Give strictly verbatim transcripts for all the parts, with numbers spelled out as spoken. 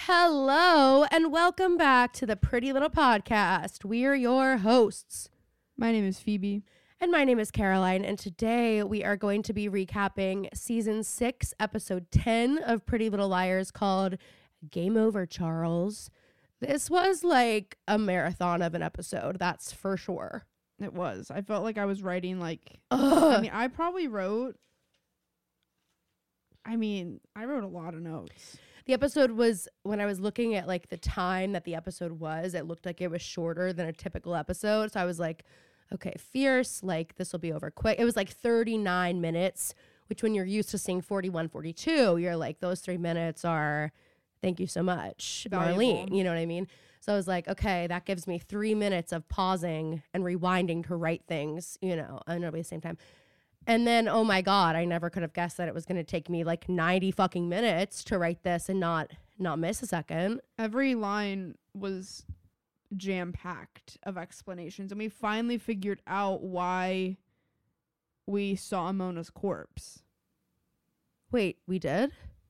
Hello and welcome back to the Pretty Little Podcast. We are your hosts. My name is Phoebe. And my name is Caroline. And today we are going to be recapping season six, episode ten of Pretty Little Liars called Game Over, Charles. This was like a marathon of an episode, that's for sure. It was. I felt like I was writing like, Ugh. I mean, I probably wrote, I mean, I wrote a lot of notes. The episode was, when I was looking at like the time that the episode was, it looked like it was shorter than a typical episode. So I was like, okay, fierce, like this will be over quick. It was like thirty-nine minutes, which when you're used to seeing forty-one, forty-two, you're like, those three minutes are, thank you so much, Valuable. Marlene. You know what I mean? So I was like, okay, that gives me three minutes of pausing and rewinding to write things, you know, and it'll be the same time. And then, oh my God, I never could have guessed that it was going to take me like ninety fucking minutes to write this and not not miss a second. Every line was jam-packed of explanations. And we finally figured out why we saw Mona's corpse. Wait, we did?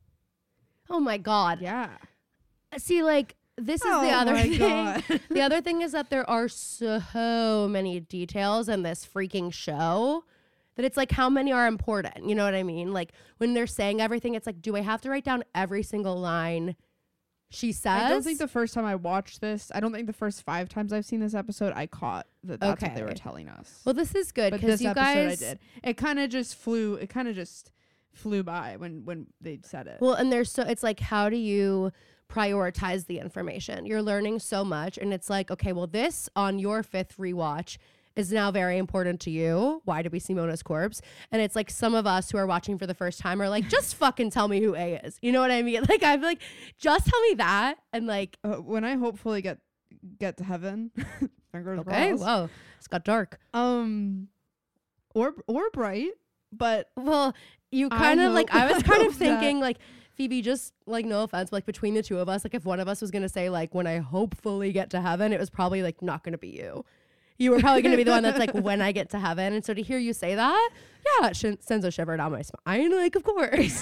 Oh my God. Yeah. See, like, this is oh the other my thing. God. The other thing is that there are so many details in this freaking show that it's like, how many are important? You know what I mean? Like, when they're saying everything, it's like, do I have to write down every single line she says? I don't think the first time I watched this, I don't think the first five times I've seen this episode, I caught that that's Okay. what they were telling us. Well, this is good But because this you episode guys. I did. It kind of just flew. It kind of just flew by when when they said it. Well, and there's so it's like, how do you prioritize the information? You're learning so much, and it's like, okay, well, this on your fifth rewatch is now very important to you. Why did we see Mona's corpse? And it's like some of us who are watching for the first time are like, just fucking tell me who A is. You know what I mean? Like, I'm like, just tell me that. And like, uh, when I hopefully get get to heaven, fingers okay, crossed. whoa, it's got dark. Um, or or bright, but Well, you I kind of like, hope- I was I kind of hope that- thinking like, Phoebe, just like, no offense, but like between the two of us, like if one of us was going to say like, when I hopefully get to heaven, it was probably like not going to be you. You were probably going to be the one that's like, when I get to heaven. And so to hear you say that, yeah, it sh- sends a shiver down my spine. Like, of course.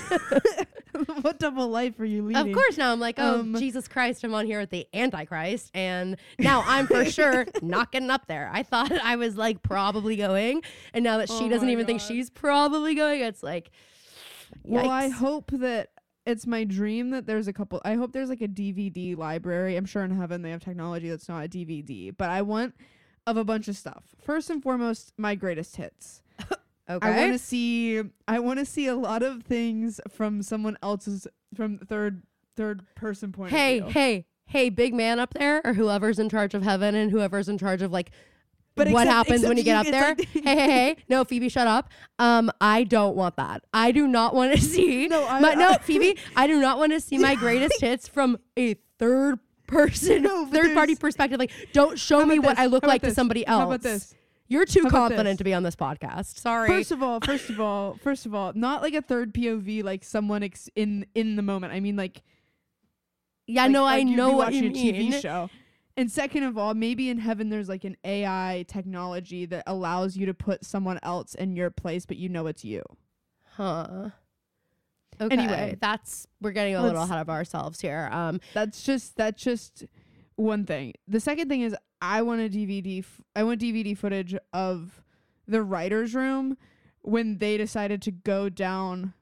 what double life are you leading? Of course. Now I'm like, oh, Um, Jesus Christ, I'm on here with the Antichrist. And now I'm for sure not getting up there. I thought I was like probably going. And now that she Oh doesn't my even think God. she's probably going, it's like, Well, I yikes. hope that it's my dream that there's a couple. I hope there's like a D V D library. I'm sure in heaven they have technology that's not a D V D, but I want of a bunch of stuff. First and foremost, my greatest hits. Okay. I want to see. I want to see a lot of things from someone else's, from third third person point hey, of view. hey, hey, big man up there, or whoever's in charge of heaven and whoever's in charge of like But what except- happens when except you get up you- there. it's like- hey, hey, hey. No, Phoebe, shut up. Um, I don't want that. I do not want to see No, I- my, no, I- Phoebe, I do not want to see my greatest hits from a third person, No, but third party there's- perspective. Like, don't show How me about what this? I look How about like to this? somebody else. How about this? You're too How about confident this? to be on this podcast. Sorry. First of all, first of all, first of all, not like a third P O V, like someone ex- in in the moment. I mean, like yeah, like, no, like I you'd know be what watching you a T V mean. show. And second of all, maybe in heaven there's like an A I technology that allows you to put someone else in your place, but you know it's you. Huh. Okay. Anyway. That's, we're getting a little Let's- ahead of ourselves here. Um, That's just that's just one thing. The second thing is I want a D V D. F- I want D V D footage of the writer's room when they decided to go down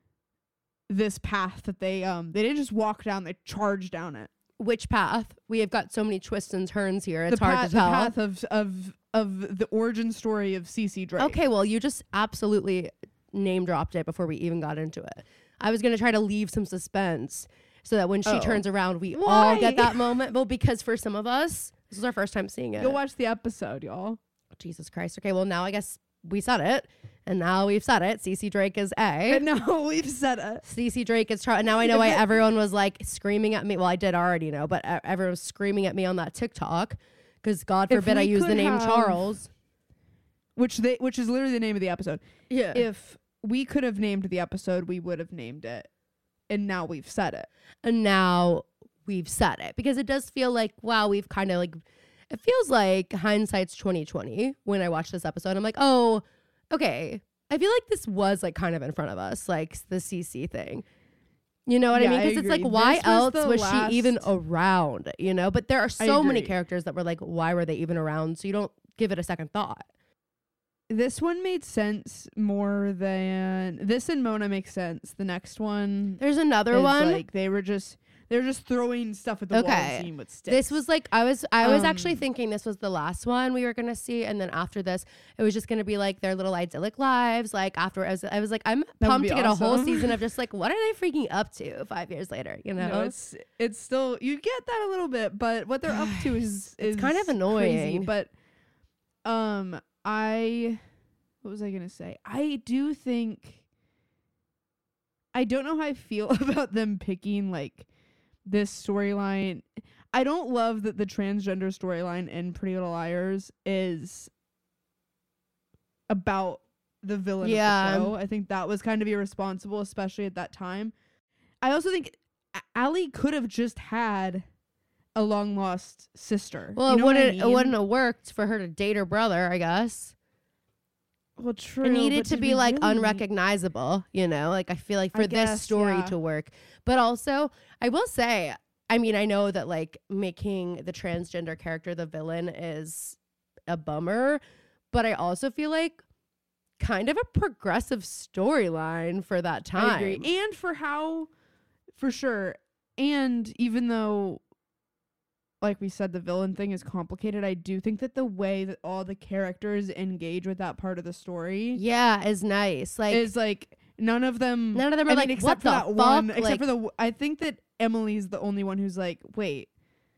this path that they um they didn't just walk down, they charged down it. which path? We have got so many twists and turns here. It's the hard path, to tell. The path of of of the origin story of Cece Drake. Okay, well, you just absolutely name dropped it before we even got into it. I was going to try to leave some suspense so that when she Oh. turns around, we all Why? get that moment. Well, because for some of us, this is our first time seeing it. Go watch the episode, y'all. Jesus Christ. Okay, well, now I guess we said it. And now we've said it. Cece Drake is A. And now we've said it. Cece Drake is trying. Now I know why everyone was like screaming at me. Well, I did already know, but uh, everyone was screaming at me on that TikTok because God If forbid I we use the could name have- Charles. Which they which is literally the name of the episode. Yeah. If we could have named the episode, we would have named it. And now we've said it. And now we've said it because it does feel like, wow, we've kind of like, it feels like hindsight's twenty twenty when I watch this episode. I'm like, oh, okay. I feel like this was like kind of in front of us, like the C C thing. You know what Yeah, I mean? I Because it's like, agree. why This was else the was she even last- around? You know, but there are so many agree. characters that were like, why were they even around? So you don't give it a second thought. This one made sense more than this and Mona makes sense. The next one There's another is one. like they were just they were just throwing stuff at the wall Okay. and seeing what sticks. This was like I was I was actually Um, thinking this was the last one we were gonna see, and then after this, it was just gonna be like their little idyllic lives. Like after I was, I was like, I'm would pumped be to get a whole awesome. season of just like what are they freaking up to five years later? You know, No, it's it's still you get that a little bit, but what they're up to is is It's kind of crazy. annoying. But um, I what was I gonna say? I do think I don't know how I feel about them picking like this storyline. I don't love that the transgender storyline in Pretty Little Liars is about the villain Yeah. of the show. I think that was kind of irresponsible, especially at that time. I also think A- Allie could have just had a long lost sister. well, You know it what I wouldn't it mean? wouldn't have worked for her to date her brother. I guess Well, true. it needed but to did be we like really- unrecognizable. You know, like I feel like I for this guess, story yeah. to work, but also I will say. I mean, I know that like making the transgender character the villain is a bummer, but I also feel like kind of a progressive storyline for that time. I agree. And for how, for sure. And even though, like we said, the villain thing is complicated, I do think that the way that all the characters engage with that part of the story Yeah, is nice. Like is like none of them. none of them I are mean, like, except what for the that one. fuck? Except Like- for the. w- I think that Emily's the only one who's like, wait,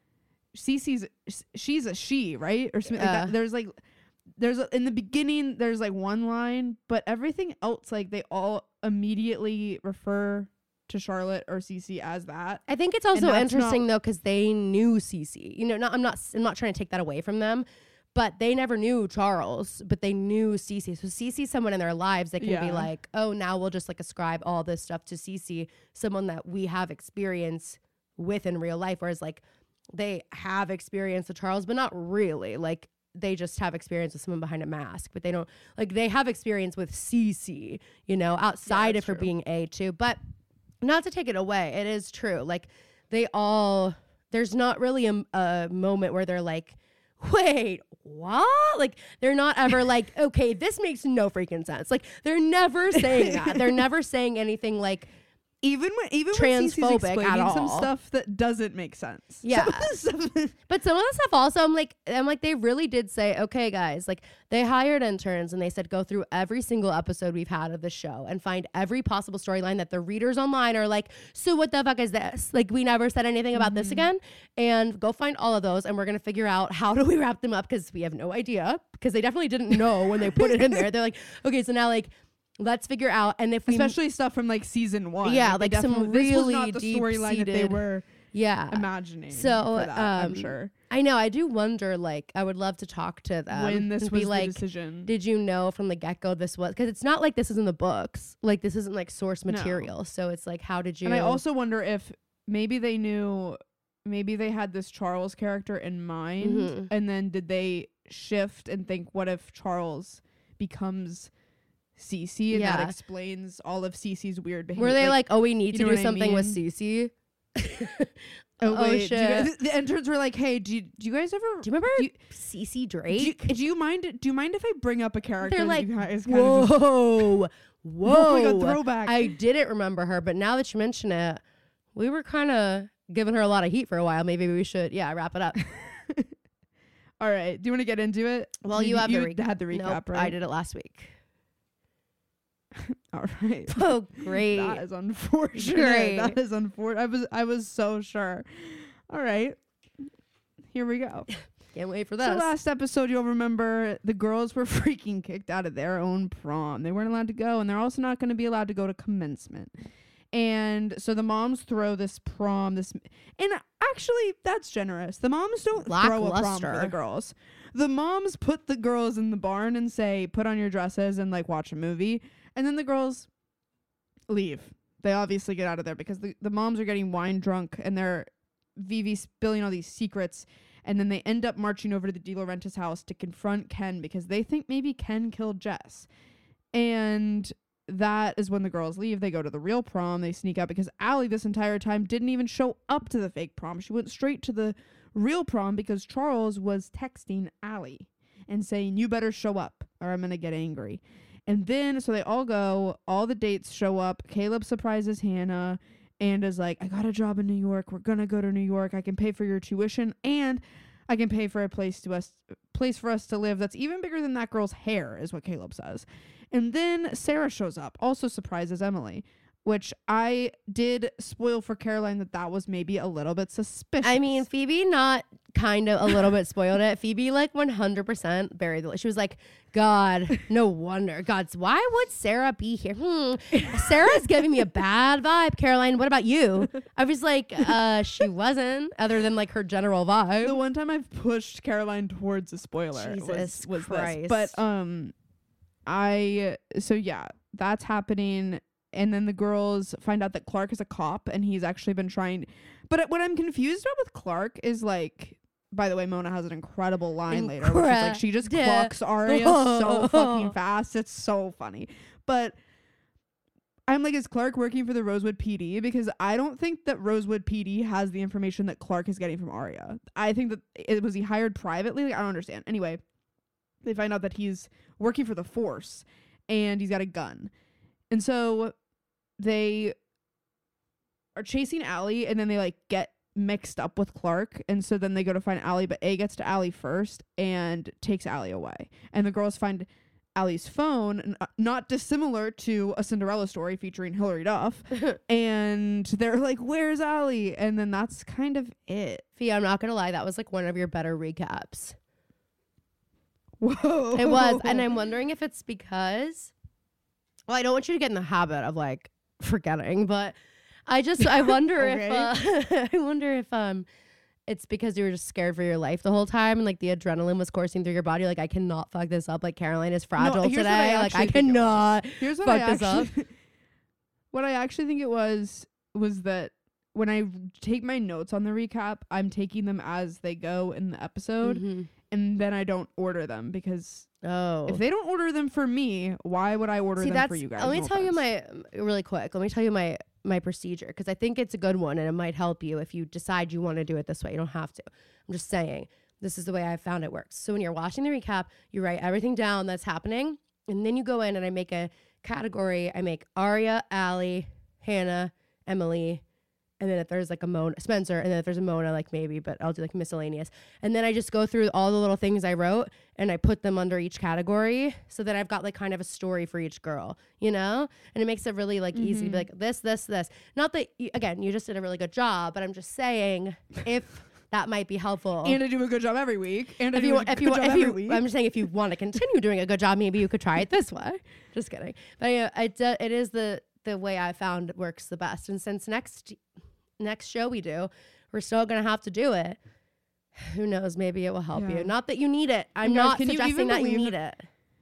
Cece's she's a she, right? Or something like Yeah. that. There's like, there's a, in the beginning there's like one line, but everything else like they all immediately refer to Charlotte or Cece as that. I think it's also that's interesting not- though because they knew Cece. You know, not I'm not I'm not trying to take that away from them, but they never knew Charles, but they knew Cece. So Cece's someone in their lives that can be Yeah. like, oh, now we'll just like ascribe all this stuff to Cece, someone that we have experience with in real life. Whereas like they have experience with Charles, but not really. Like they just have experience with someone behind a mask, but they don't like they have experience with Cece, you know, outside that's of her true. being A too. But not to take it away, it is true. Like they all, there's not really a, a moment where they're like, wait, what? Like they're not ever like, okay, this makes no freaking sense. Like they're never saying that. They're never saying anything like, Even when even when Cece's Transphobic at explaining some all. stuff that doesn't make sense. Yeah. Some of the stuff- but some of the stuff also, I'm like, I'm like, they really did say, okay, guys, like they hired interns and they said, go through every single episode we've had of the show and find every possible storyline that the readers online are like, so what the fuck is this? Like, we never said anything about this again. And go find all of those and we're going to figure out how do we wrap them up because we have no idea because they definitely didn't know when they put it in there. They're like, okay, so now like, let's figure out. And if we, especially stuff from like season one. Yeah, they like some definitely- this was not really the storyline that they deep-seated- were yeah. imagining. So, for that, I'm um, sure I know. I do wonder, like, I would love to talk to them when this and was be the like, decision. did you know from the get-go this was, because it's not like this is in the books, like this isn't like source No. material, so it's like, how did you And I also wonder if maybe they knew, maybe they had this Charles character in mind, Mhm. and then did they shift and think, what if Charles becomes Cece, and Yeah. that explains all of Cece's weird behavior? were they like, oh, we need you to know do what I something with mean? Cece? oh, oh, wait, do you shit. guys- the interns were like, hey, do you, do you guys ever? Do you remember do you- Cece Do you, Drake? do you mind? Do you mind if I bring up a character? They're that like, you guys kind of just- whoa, whoa. Oh my God, throwback. I didn't remember her, but now that you mention it, we were kind of giving her a lot of heat for a while. Maybe we should, yeah, wrap it up. All right. Do you want to get into it? Well, you, you have you the re- had the recap, Nope, right? I did it last week. All right. Oh, great. That is unfortunate. Great. That is unfortunate. I was I was so sure. All right. Here we go. Can't wait for So this. last episode, you'll remember the girls were freaking kicked out of their own prom. They weren't allowed to go, and they're also not going to be allowed to go to commencement. And so the moms throw this prom, this, and actually that's generous. The moms don't throw a prom for the Lackluster. girls. The moms put the girls in the barn and say, put on your dresses and like watch a movie. And then the girls leave. They obviously get out of there because the, the moms are getting wine drunk and they're Vivi spilling all these secrets. And then they end up marching over to the De Laurentiis house to confront Ken because they think maybe Ken killed Jess. And that is when the girls leave. They go to the real prom. They sneak out because Allie this entire time didn't even show up to the fake prom. She went straight to the real prom because Charles was texting Allie and saying, you better show up or I'm going to get angry. And then, so they all go, all the dates show up. Caleb surprises Hannah and is like, I got a job in New York. We're going to go to New York. I can pay for your tuition and I can pay for a place to us, place for us to live that's even bigger than that girl's hair, is what Caleb says. And then Sarah shows up, also surprises Emily, which I did spoil for Caroline that that was maybe a little bit suspicious. I mean, Phoebe not kind of a little bit spoiled it. Phoebe like one hundred percent buried the. She was like, God, no wonder. God's, why would Sarah be here? Hmm. Sarah's giving me a bad vibe. Caroline, what about you? I was like, uh, she wasn't, other than like her general vibe. The one time I've pushed Caroline towards a spoiler Jesus was, was Christ. this. But um, I, so yeah, that's happening. And then the girls find out that Clark is a cop and he's actually been trying. But what I'm confused about with Clark is like, by the way, Mona has an incredible line later, which is like she just clocks Arya so fucking fast. It's so funny. But I'm like, is Clark working for the Rosewood P D? Because I don't think that Rosewood P D has the information that Clark is getting from Arya. I think that it was he hired privately. Like, I don't understand. Anyway, they find out that he's working for the Force and he's got a gun. And so they are chasing Allie and then they like get mixed up with Clark. And so then they go to find Allie, but A gets to Allie first and takes Allie away. And the girls find Allie's phone, n- not dissimilar to A Cinderella Story featuring Hilary Duff. And they're like, where's Allie? And then that's kind of it. Fee, I'm not going to lie. That was like one of your better recaps. Whoa. It was. And I'm wondering if it's because, well, I don't want you to get in the habit of like forgetting, but I just, I wonder Okay. if, uh, I wonder if, um, it's because you were just scared for your life the whole time and like the adrenaline was coursing through your body. Like, I cannot fuck this up. Like, Caroline is fragile No, here's what I today. Like, I actually think it cannot Here's what fuck I this up. actually, what I actually think it was, was that when I take my notes on the recap, I'm taking them as they go in the episode. Mhm. And then I don't order them because Oh. if they don't order them for me, why would I order See, them that's, for you guys? let me No tell you offense. my, really quick, let me tell you my, my procedure, because I think it's a good one and it might help you if you decide you want to do it this way. You don't have to. I'm just saying, this is the way I found it works. So when you're watching the recap, you write everything down that's happening, and then you go in and I make a category. I make Arya, Allie, Hannah, Emily, and then if there's like a Mona, Spencer, and then if there's a Mona, like maybe, but I'll do like miscellaneous. And then I just go through all the little things I wrote and I put them under each category so that I've got like kind of a story for each girl, you know? And it makes it really like easy to be like this, this, this. Not that, you, again, you just did a really good job, but I'm just saying if that might be helpful. And I do a good job every week. And I if do you, a wa- if good you, wa- job if every you, week. I'm just saying if you want to continue doing a good job, maybe you could try it this way. Just kidding. But yeah, it, do- it is the, the way I found works the best. And since next next show we do, we're still gonna have to do it. Who knows? Maybe it will help Yeah. you. Not that you need it. I'm And guys, not can you suggesting even that you believe need it.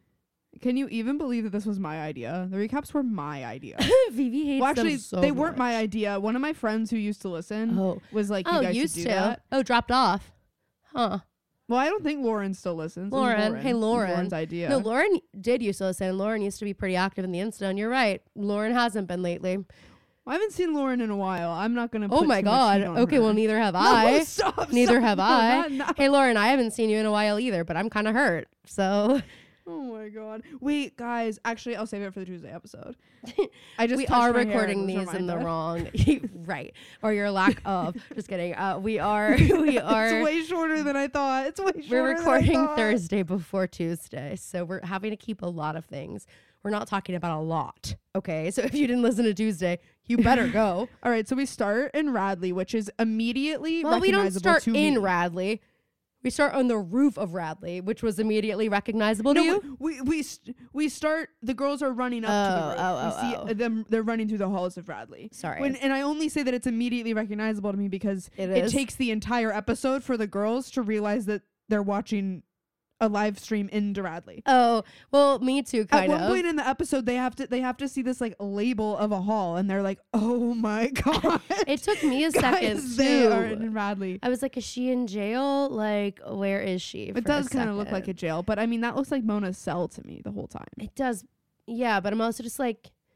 Can you even believe that this was my idea? The recaps were my idea. Vivi hates Well, actually, them so they weren't my much. idea. One of my friends who used to listen Oh, was like, you oh, guys used should to. do that. Oh, dropped off. Huh? Well, I don't think Lauren still listens. It was Lauren. Lauren. Hey, It was Lauren. Lauren's idea. No, Lauren did used to listen. Lauren used to be pretty active in the Insta, and you're right. Lauren hasn't been lately. I haven't seen Lauren in a while. I'm not going to Oh put my too much God. heat on Okay, her. well, neither have No, I. stop, Neither stop. have No, I. not now. Hey, Lauren, I haven't seen you in a while either, but I'm kind of hurt. So Oh my God. Wait, guys. Actually, I'll save it for the Tuesday episode. I just we touched are my hair recording and was these in the reminded. wrong, right? Or your lack of. Just kidding. Uh, we are. We are. It's way shorter than I thought. It's way shorter. We're than I recording thought. Thursday before Tuesday, so we're having to keep a lot of things. We're not talking about a lot, okay? So if you didn't listen to Tuesday, you better go. All right, so we start in Radley, which is immediately Well, we don't recognizable start to in me. Radley. We start on the roof of Radley, which was immediately recognizable to No, you. we we st- we start. The girls are running up to the Oh, roof. oh, we oh, see oh. them. They're running through the halls of Radley. Sorry. When, and I only say that it's immediately recognizable to me because It it is. takes the entire episode for the girls to realize that they're watching a live stream into Radley. Oh, well, me too, At kind one of. point in the episode, they have to they have to see this like label of a hall, and they're like, "Oh my God!" It took me a Guys, second they too. are in Radley. I was like, is she in jail? Like, where is she? It for a does kind of look second? like a jail, but I mean that looks like Mona's cell to me the whole time. It does. Yeah, but I'm also just like,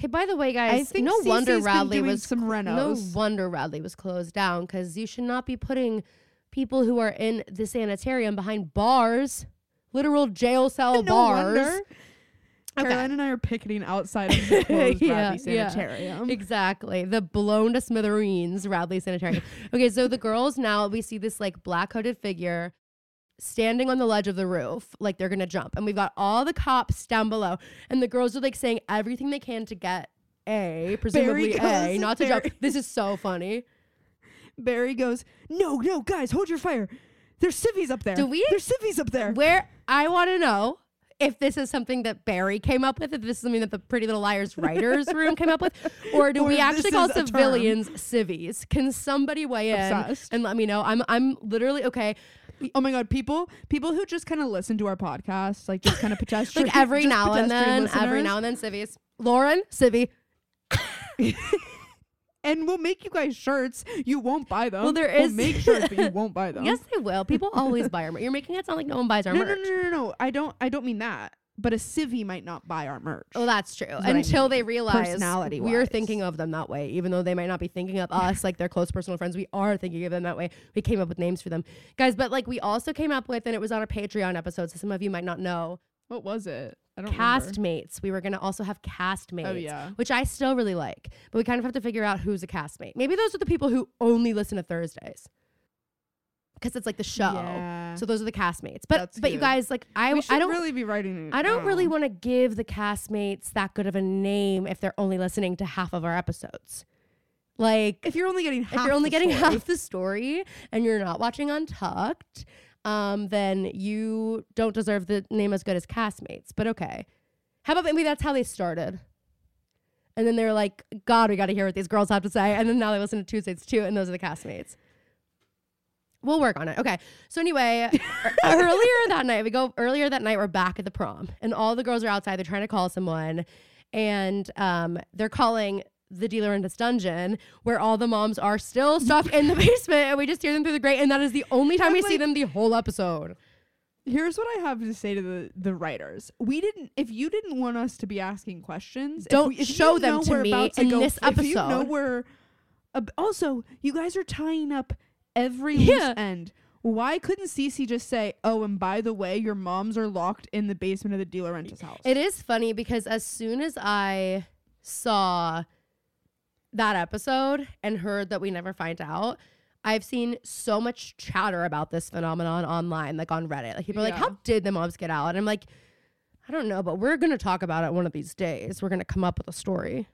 Hey, by the way, I guys, think no Cece's wonder been Radley doing was some renos. no wonder Radley was closed down, because you should not be putting people who are in the sanitarium behind bars, literal jail cell no bars. wonder. Okay. Caroline and I are picketing outside of the closed Yeah, Radley yeah. Sanitarium. Exactly. The blown to smithereens Radley Sanitarium. Okay, so the girls now, we see this like black hooded figure standing on the ledge of the roof, like they're gonna jump. And we've got all the cops down below. And the girls are like saying everything they can to get A, presumably Barry A, goes, not to Barry- jump. This is so funny. Barry goes, no, no, guys, hold your fire. There's civvies up there. Do we- There's civvies up there. Where I want to know if this is something that Barry came up with, if this is something that the Pretty Little Liars writers room came up with, or do Or we if actually this call is a term. civilians civvies? Can somebody weigh in Obsessed. and let me know? I'm I'm literally okay. Oh my God, people people who just kind of listen to our podcast, like just kind of pedestrian. Like every just now and pedestrian then, every listeners. now and then, civvies. Lauren, civvy. And we'll make you guys shirts. You won't buy them. Well, there We'll is- make shirts, but you won't buy them. Yes, they will. People always buy our merch. You're making it sound like no one buys our no, no, merch. no, no, no. I don't. I don't mean that. But a civvy might not buy our merch. Oh, that's true. what I Until mean, they realize personality-wise. we're thinking of them that way, even though they might not be thinking of us like their close personal friends. We are thinking of them that way. We came up with names for them, guys. But like we also came up with, and it was on a Patreon episode, so some of you might not know. What was it? I don't remember. Castmates. We were gonna also have castmates, Oh, yeah. which I still really like, but we kind of have to figure out who's a castmate. Maybe those are the people who only listen to Thursdays, because it's like the show. Yeah. So those are the castmates. But That's but you good. guys, like I we should I don't really be writing. it I don't really down. want to give the castmates that good of a name if they're only listening to half of our episodes. Like If you're only getting half if you're only the getting story. half the story and you're not watching Untucked, um, then you don't deserve the name as good as castmates. But okay. How about maybe that's how they started? And then they were like, God, we got to hear what these girls have to say. And then now they listen to Tuesdays too, and those are the castmates. We'll work on it. Okay. So anyway, e- earlier that night, we go earlier that night, we're back at the prom, and all the girls are outside. They're trying to call someone, and um, they're calling the dealer in this dungeon, where all the moms are still stuck in the basement, and we just hear them through the grate, and that is the only time I'm we see like- them the whole episode. Here's what I have to say to the, the writers. We didn't. If you didn't want us to be asking questions, if Don't we- if show you them know to we're me about to in go- this If you know episode. we're ab- also, you guys are tying up every Yeah. loose end. Why couldn't Cece just say, "Oh, and by the way, your moms are locked in the basement of the dealer renter's house"? It is funny because as soon as I saw that episode and heard that we never find out, I've seen so much chatter about this phenomenon online, like on Reddit. Like people are like, Yeah. how did the moms get out? And I'm like, I don't know, but we're going to talk about it one of these days. We're going to come up with a story.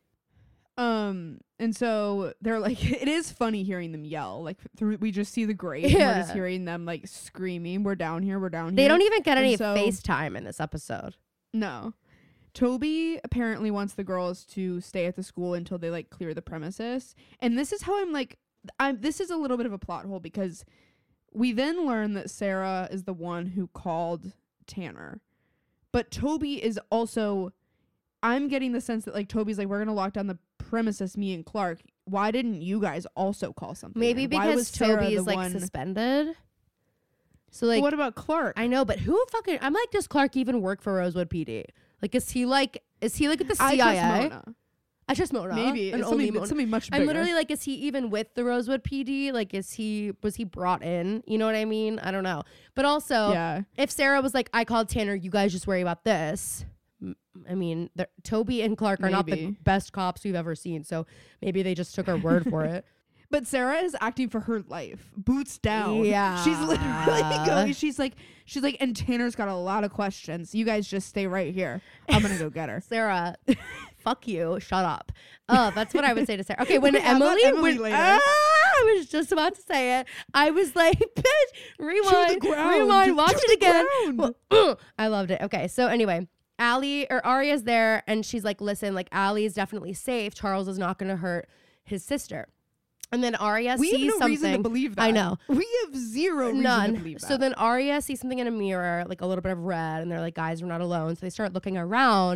Um, and so they're like, it is funny hearing them yell. Like through, we just see the grate, and we're just Yeah. hearing them like screaming, "We're down here, we're down They here." don't even get And any so- FaceTime in this episode. No. Toby apparently wants the girls to stay at the school until they like clear the premises. And this is how I'm like I'm this is a little bit of a plot hole, because we then learn that Sarah is the one who called Tanner. But Toby is also I'm getting the sense that like Toby's like, we're gonna lock down the premises, me and Clark. Why didn't you guys also call something? Maybe in? Why because was Sarah Toby the is like one- suspended. So But like, what about Clark? I know, but who fucking, I'm like, does Clark even work for Rosewood P D? Like, is he like, is he like at the I C I A? trust Mona. I trust Mona. Maybe and it's only something, Mona. it's something much bigger. I'm literally like, is he even with the Rosewood P D? Like, is he, was he brought in? You know what I mean? I don't know. But also, yeah. if Sarah was like, I called Tanner, you guys just worry about this. M- I mean, they're- Toby and Clark are not the Maybe. best cops we've ever seen. So maybe they just took our word for it. But Sarah is acting for her life, boots down. Yeah. She's literally going. She's like, she's like, and Tanner's got a lot of questions. You guys just stay right here. I'm gonna go get her. Sarah, fuck you. Shut up. Oh, that's what I would say to Sarah. Okay, when Okay, how about Emily, Emily when, later? Ah, I was just about to say it. I was like, bitch, rewind, ground. rewind, watch To it the again. ground. Well, I loved it. Okay, so anyway, Allie or Arya's there, and she's like, listen, like Allie is definitely safe. Charles is not going to hurt his sister. And then Arya We sees have no something. reason to believe that. I know. We have zero reason to None. believe that. So then Arya sees something in a mirror, like a little bit of red, and they're like, guys, we're not alone. So they start looking around,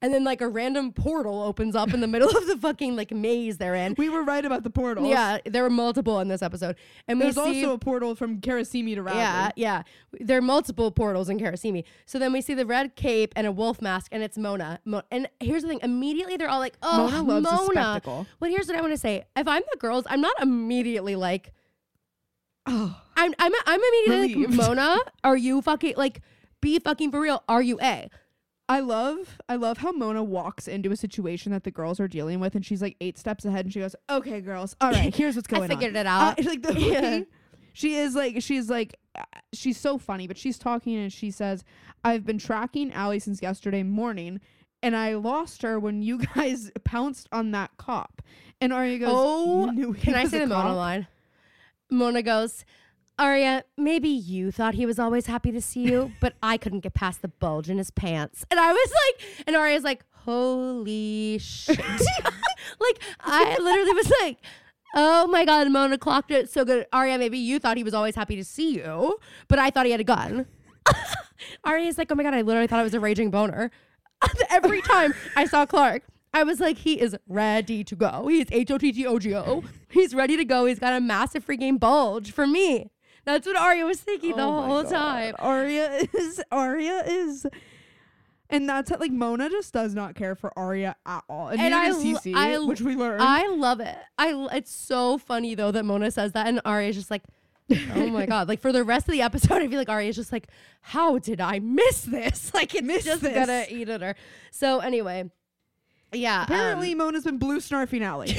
and then like a random portal opens up in the middle of the fucking like maze they're in. We were right about the portals. Yeah, there were multiple in this episode. And we There's see, also a portal from Karasimi to Radley. yeah, yeah. There are multiple portals in Karasimi. So then we see the red cape and a wolf mask, and it's Mona. Mo- and here's the thing. Immediately they're all like, oh, Mona loves a Mona. spectacle. Well, here's what I want to say. If I'm the girls, I'm not immediately like, Oh, I'm I'm I'm immediately Relieved. like, Mona, are you fucking like be fucking for real? Are you A? I love I love how Mona walks into a situation that the girls are dealing with, and she's like eight steps ahead, and she goes, "Okay, girls, all right, here's what's going I figured on." it out. Uh, like the Yeah. way she is like she's like uh, she's so funny, but she's talking and she says, "I've been tracking Allie since yesterday morning, and I lost her when you guys pounced on that cop." And Arya goes, Oh, "You knew he Can I was say a the Mona cop?" line? Mona goes, Arya, maybe you thought he was always happy to see you, but I couldn't get past the bulge in his pants. And I was like, and Arya's like, holy shit. Like, I literally was like, oh my God, Mona clocked it so good. Arya, maybe you thought he was always happy to see you, but I thought he had a gun. Arya's like, oh my God, I literally thought it was a raging boner. Every time I saw Clark, I was like, he is ready to go. He's H O T G O G O. He's ready to go. He's got a massive freaking bulge for me. That's what Arya was thinking the Oh my whole God. time. Arya is Arya is, and that's how, like Mona just does not care for Arya at all, and, And neither I does lo- Cece, I l- which we learned. I love it. I l- it's so funny though that Mona says that, and Arya's just like, oh my God. Like for the rest of the episode, I feel like Arya's just like, how did I miss this? Like it's Miss just this. gonna eat at her. So anyway, yeah. Apparently, um, Mona's been blue snarfing Allie.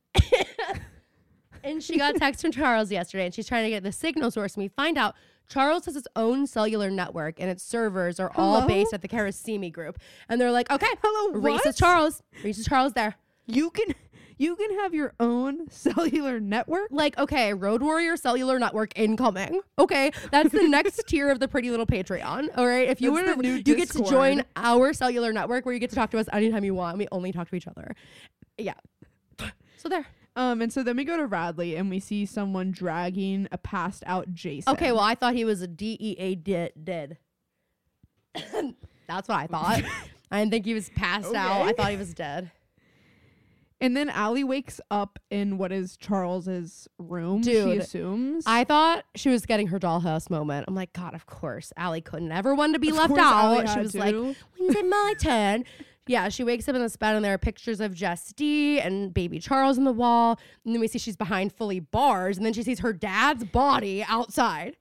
And she got text from Charles yesterday, and she's trying to get the signal source. And we find out Charles has his own cellular network, and its servers are all Hello? based at the Karasimi group. And they're like, okay, Hello, Reese what? is Charles. Reese is Charles there. You can you can have your own cellular network. Like, okay, Road Warrior Cellular Network incoming. Okay, that's the next tier of the Pretty Little Patreon. All right, if you That's want the to, new you get to Discord. join our cellular network where you get to talk to us anytime you want. We only talk to each other. Yeah. So there. Um, and so then we go to Radley, and we see someone dragging a passed out Jason. Okay, well, I thought he was a D E A dead. dead. That's what I thought. I didn't think he was passed out. I Okay. thought he was dead. And then Allie wakes up in what is Charles's room. She Dude, assumes. I thought she was getting her dollhouse moment. I'm like, God, of course. Allie couldn't ever want to be Of left course Allie out. She had was to. like, when's it my turn? Yeah, she wakes up in this bed and there are pictures of Jess D and baby Charles on the wall. And then we see she's behind fully bars. And then she sees her dad's body outside.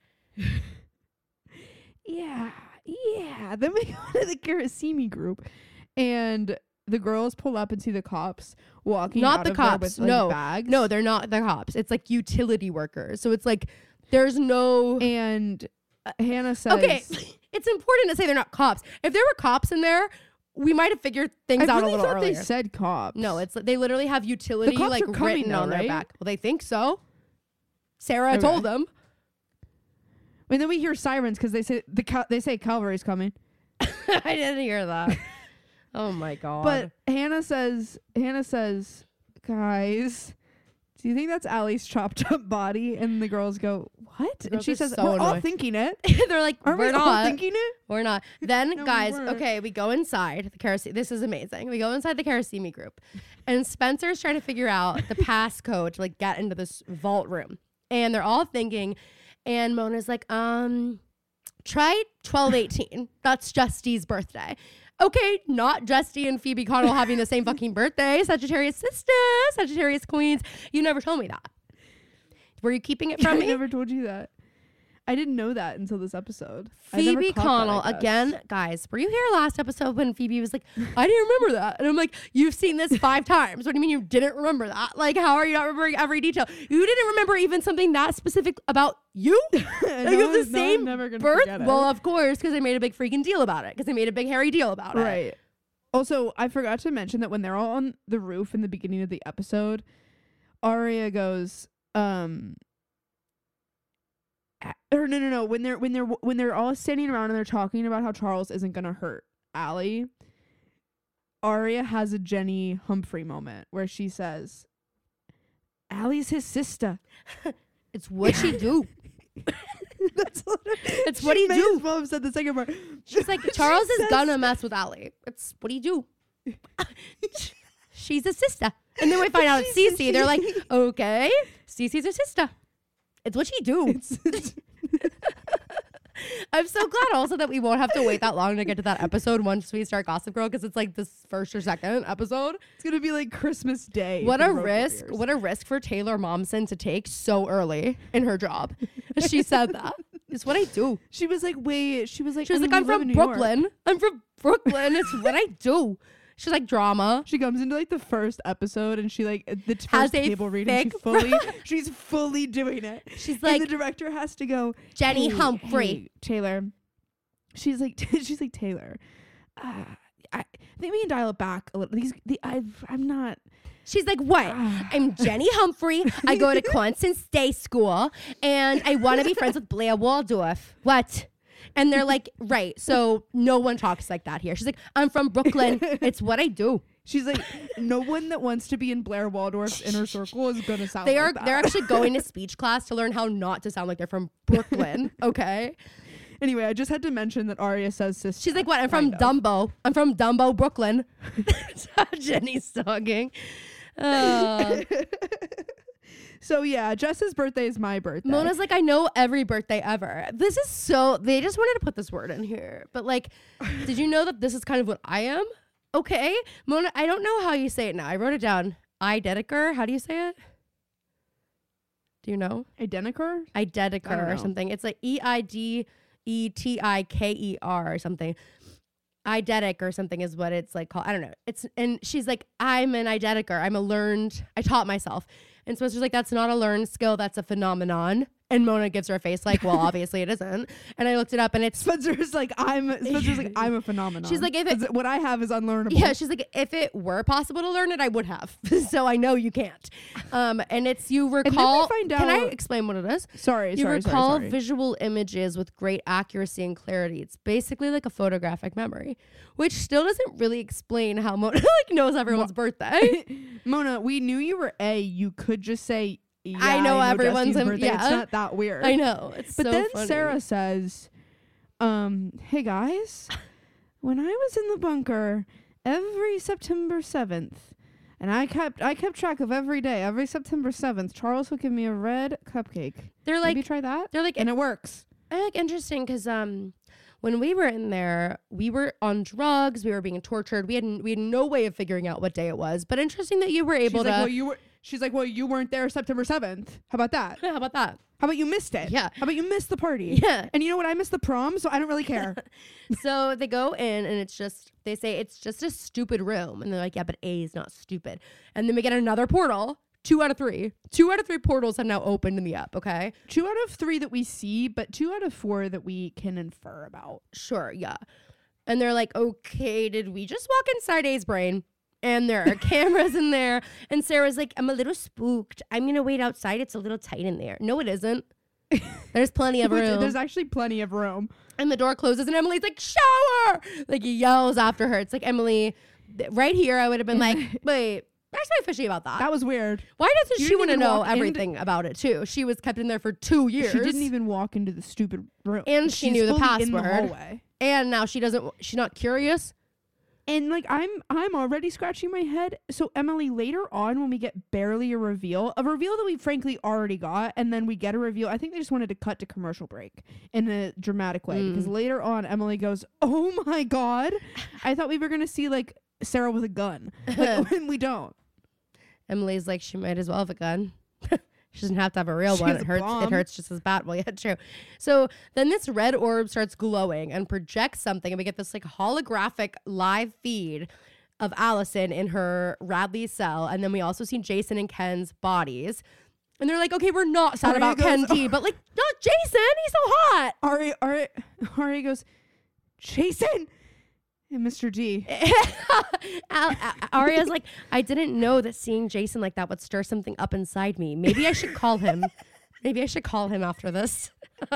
Yeah, yeah. Then we go to the Karasimi group, and the girls pull up and see the cops walking. Not out the of there cops. with, like, No. bags. No, they're not the cops. It's like utility workers. So it's like there's no. And uh, Hannah says, Okay, it's important to say they're not cops. If there were cops in there, we might have figured things I out really a little thought earlier. they said cops. No, it's they literally have utility cops like are coming written though, on their right? back. Well, they think so. Sarah Okay. told them. And then we hear sirens because they say the cal- they say cavalry's coming. I didn't hear that. Oh my God. But Hannah says, Hannah says, guys, do you think that's Allie's chopped up body? And the girls go, what? The And girls she are says, so we're all annoyed. thinking it. they're like, Aren't we're we not. all thinking it? We're not. Then, No, we guys, weren't. okay, we go inside the Karasimi. This is amazing. We go inside the Karasimi group, and Spencer's trying to figure out the passcode to like get into this vault room, and they're all thinking, and Mona's like, um, try twelve eighteen. That's Justy's birthday. Okay, not Justy and Phoebe Connell having the same fucking birthday. Sagittarius sister, Sagittarius queens. You never told me that. Were you keeping it from I me? never told you that. I didn't know that until this episode. I never Phoebe caught that, Connell, I guess. again, guys, were you here last episode when Phoebe was like, I didn't remember that? And I'm like, you've seen this five times. What do you mean you didn't remember that? Like, how are you not remembering every detail? You didn't remember even something that specific about you? No, Like, you have the no, I'm same never gonna birth? forget it. Well, of course, because they made a big freaking deal about it. Because they made a big hairy deal about it. Right. Also, I forgot to mention that when they're all on the roof in the beginning of the episode, Arya goes, um, a- or no, no, no. When they're when they're when they're all standing around and they're talking about how Charles isn't gonna hurt Allie, Arya has a Jenny Humphrey moment where she says, "Allie's his sister." It's what she do. That's what It's what she he may do. as well have said the second part. She's like, She Charles is says- gonna mess with Allie. It's what he do. she's a sister. And then we find out it's Cece. They're like, okay, Cece's a sister. It's what she do. It's, I'm so glad also that we won't have to wait that long to get to that episode once we start Gossip Girl, because it's like this first or second episode. it's gonna be like Christmas Day. What for a Road risk! Warriors. What a risk for Taylor Momsen to take so early in her job. She said that. It's what I do. She was like, wait. She was like, She was I like, mean, I'm we live from in New York." Brooklyn. I'm from Brooklyn. It's what I do. She's like, drama. She comes into like the first episode and she like the t- Has first a table reading. She thick fully, she's fully doing it. She's And like, the director has to go, Jenny "Hey, Humphrey. hey, Taylor. She's like, she's like Taylor. Uh, I think we can dial it back a little. These, the, I've, I'm not. She's like, what? Ah. I'm Jenny Humphrey. I go to Constance Day School, and I want to be friends with Blair Waldorf. What? And they're like, right. So no one talks like that here. She's like, I'm from Brooklyn. It's what I do. She's like, no one that wants to be in Blair Waldorf's inner circle is gonna sound. They like are. that. They're actually going to speech class to learn how not to sound like they're from Brooklyn. Okay. Anyway, I just had to mention that Arya says sister. She's like, what? I'm from kind of. Dumbo. I'm from Dumbo, Brooklyn. That's how Jenny's talking. Uh, So yeah, Jess's birthday is my birthday. Mona's like, I know every birthday ever. This is so, they just wanted to put this word in here. But like, did you know that this is kind of what I am? Okay. Mona, I don't know how you say it now. I wrote it down. Eidecker. How do you say it? Do you know? Identiker? I don't Eidecker or know. something. It's like E I D E T I K E R or something. Eidetic or something is what it's like called. I don't know. It's, and she's like, I'm an eidetiker. I'm a learned, I taught myself. And Spencer's like, that's not a learned skill. That's a phenomenon. And Mona gives her a face like, well, obviously it isn't. And I looked it up and it's, Spencer's like, I'm. Spencer's like, I'm a phenomenon. She's like, if it- 'Cause what I have is unlearnable. yeah, she's like, if it were possible to learn it, I would have. So I know you can't. Um, and it's, you then we recall, find can I out- explain what it is? Sorry, You sorry, recall sorry, sorry. visual images with great accuracy and clarity. It's basically like a photographic memory, which still doesn't really explain how Mona like knows everyone's birthday. Mona, we knew you were A. You could just say, yeah, I know everyone's Justine's in- birthday. yeah. It's not that weird. I know. It's But so then funny. Sarah says, um, hey guys, when I was in the bunker every September seventh, and I kept I kept track of every day, every September seventh, Charles would give me a red cupcake. they're like, Maybe try that? they're like, And it works. I like interesting because um, when we were in there, we were on drugs. We were being tortured. We had n- we had no way of figuring out what day it was. But interesting that you were able She's to. like, well, you were She's like, well, you weren't there September seventh. How about that? How about that? How about you missed it? Yeah. How about you missed the party? Yeah. And you know what? I missed the prom, so I don't really care. So they go in and it's just, they say it's just a stupid room. And they're like, yeah, but A is not stupid. And then we get another portal. Two out of three. Two out of three portals have now opened in the app, okay? Two out of three that we see, but two out of four that we can infer about. Sure, yeah. And they're like, okay, did we just walk inside A's brain? And there are cameras in there. And Sarah's like, I'm a little spooked. I'm going to wait outside. It's a little tight in there. No, it isn't. There's plenty of room. There's actually plenty of room. And the door closes and Emily's like, shower! Like he yells after her. It's like, Emily, th- right here, I would have been like, wait, that's my fishy about that. That was weird. Why doesn't You she didn't want to even know walk into- everything about it too? She was kept in there for two years. She didn't even walk into the stupid room. And she She's knew the fully in password. hallway. And now she doesn't, she's not curious. And like I'm I'm already scratching my head. So Emily, later on when we get barely a reveal, a reveal that we frankly already got, and then we get a reveal, I think they just wanted to cut to commercial break in a dramatic way. Mm. Because later on Emily goes, oh my God. I thought we were gonna see like Sarah with a gun. Like when we don't. Emily's like, she might as well have a gun. She doesn't have to have a real She one. has It a hurts. It bomb. hurts just as bad. Well, yeah, true. So then this red orb starts glowing and projects something, and we get this like holographic live feed of Allison in her Radley cell, and then we also see Jason and Ken's bodies. And they're like, okay, we're not sad Arya about goes, Ken D, but like, not Jason. He's so hot. Ari Ari Ari goes, Jason and Mister D. Al- A- Arya's like, I didn't know that seeing Jason like that would stir something up inside me. Maybe I should call him. Maybe I should call him after this.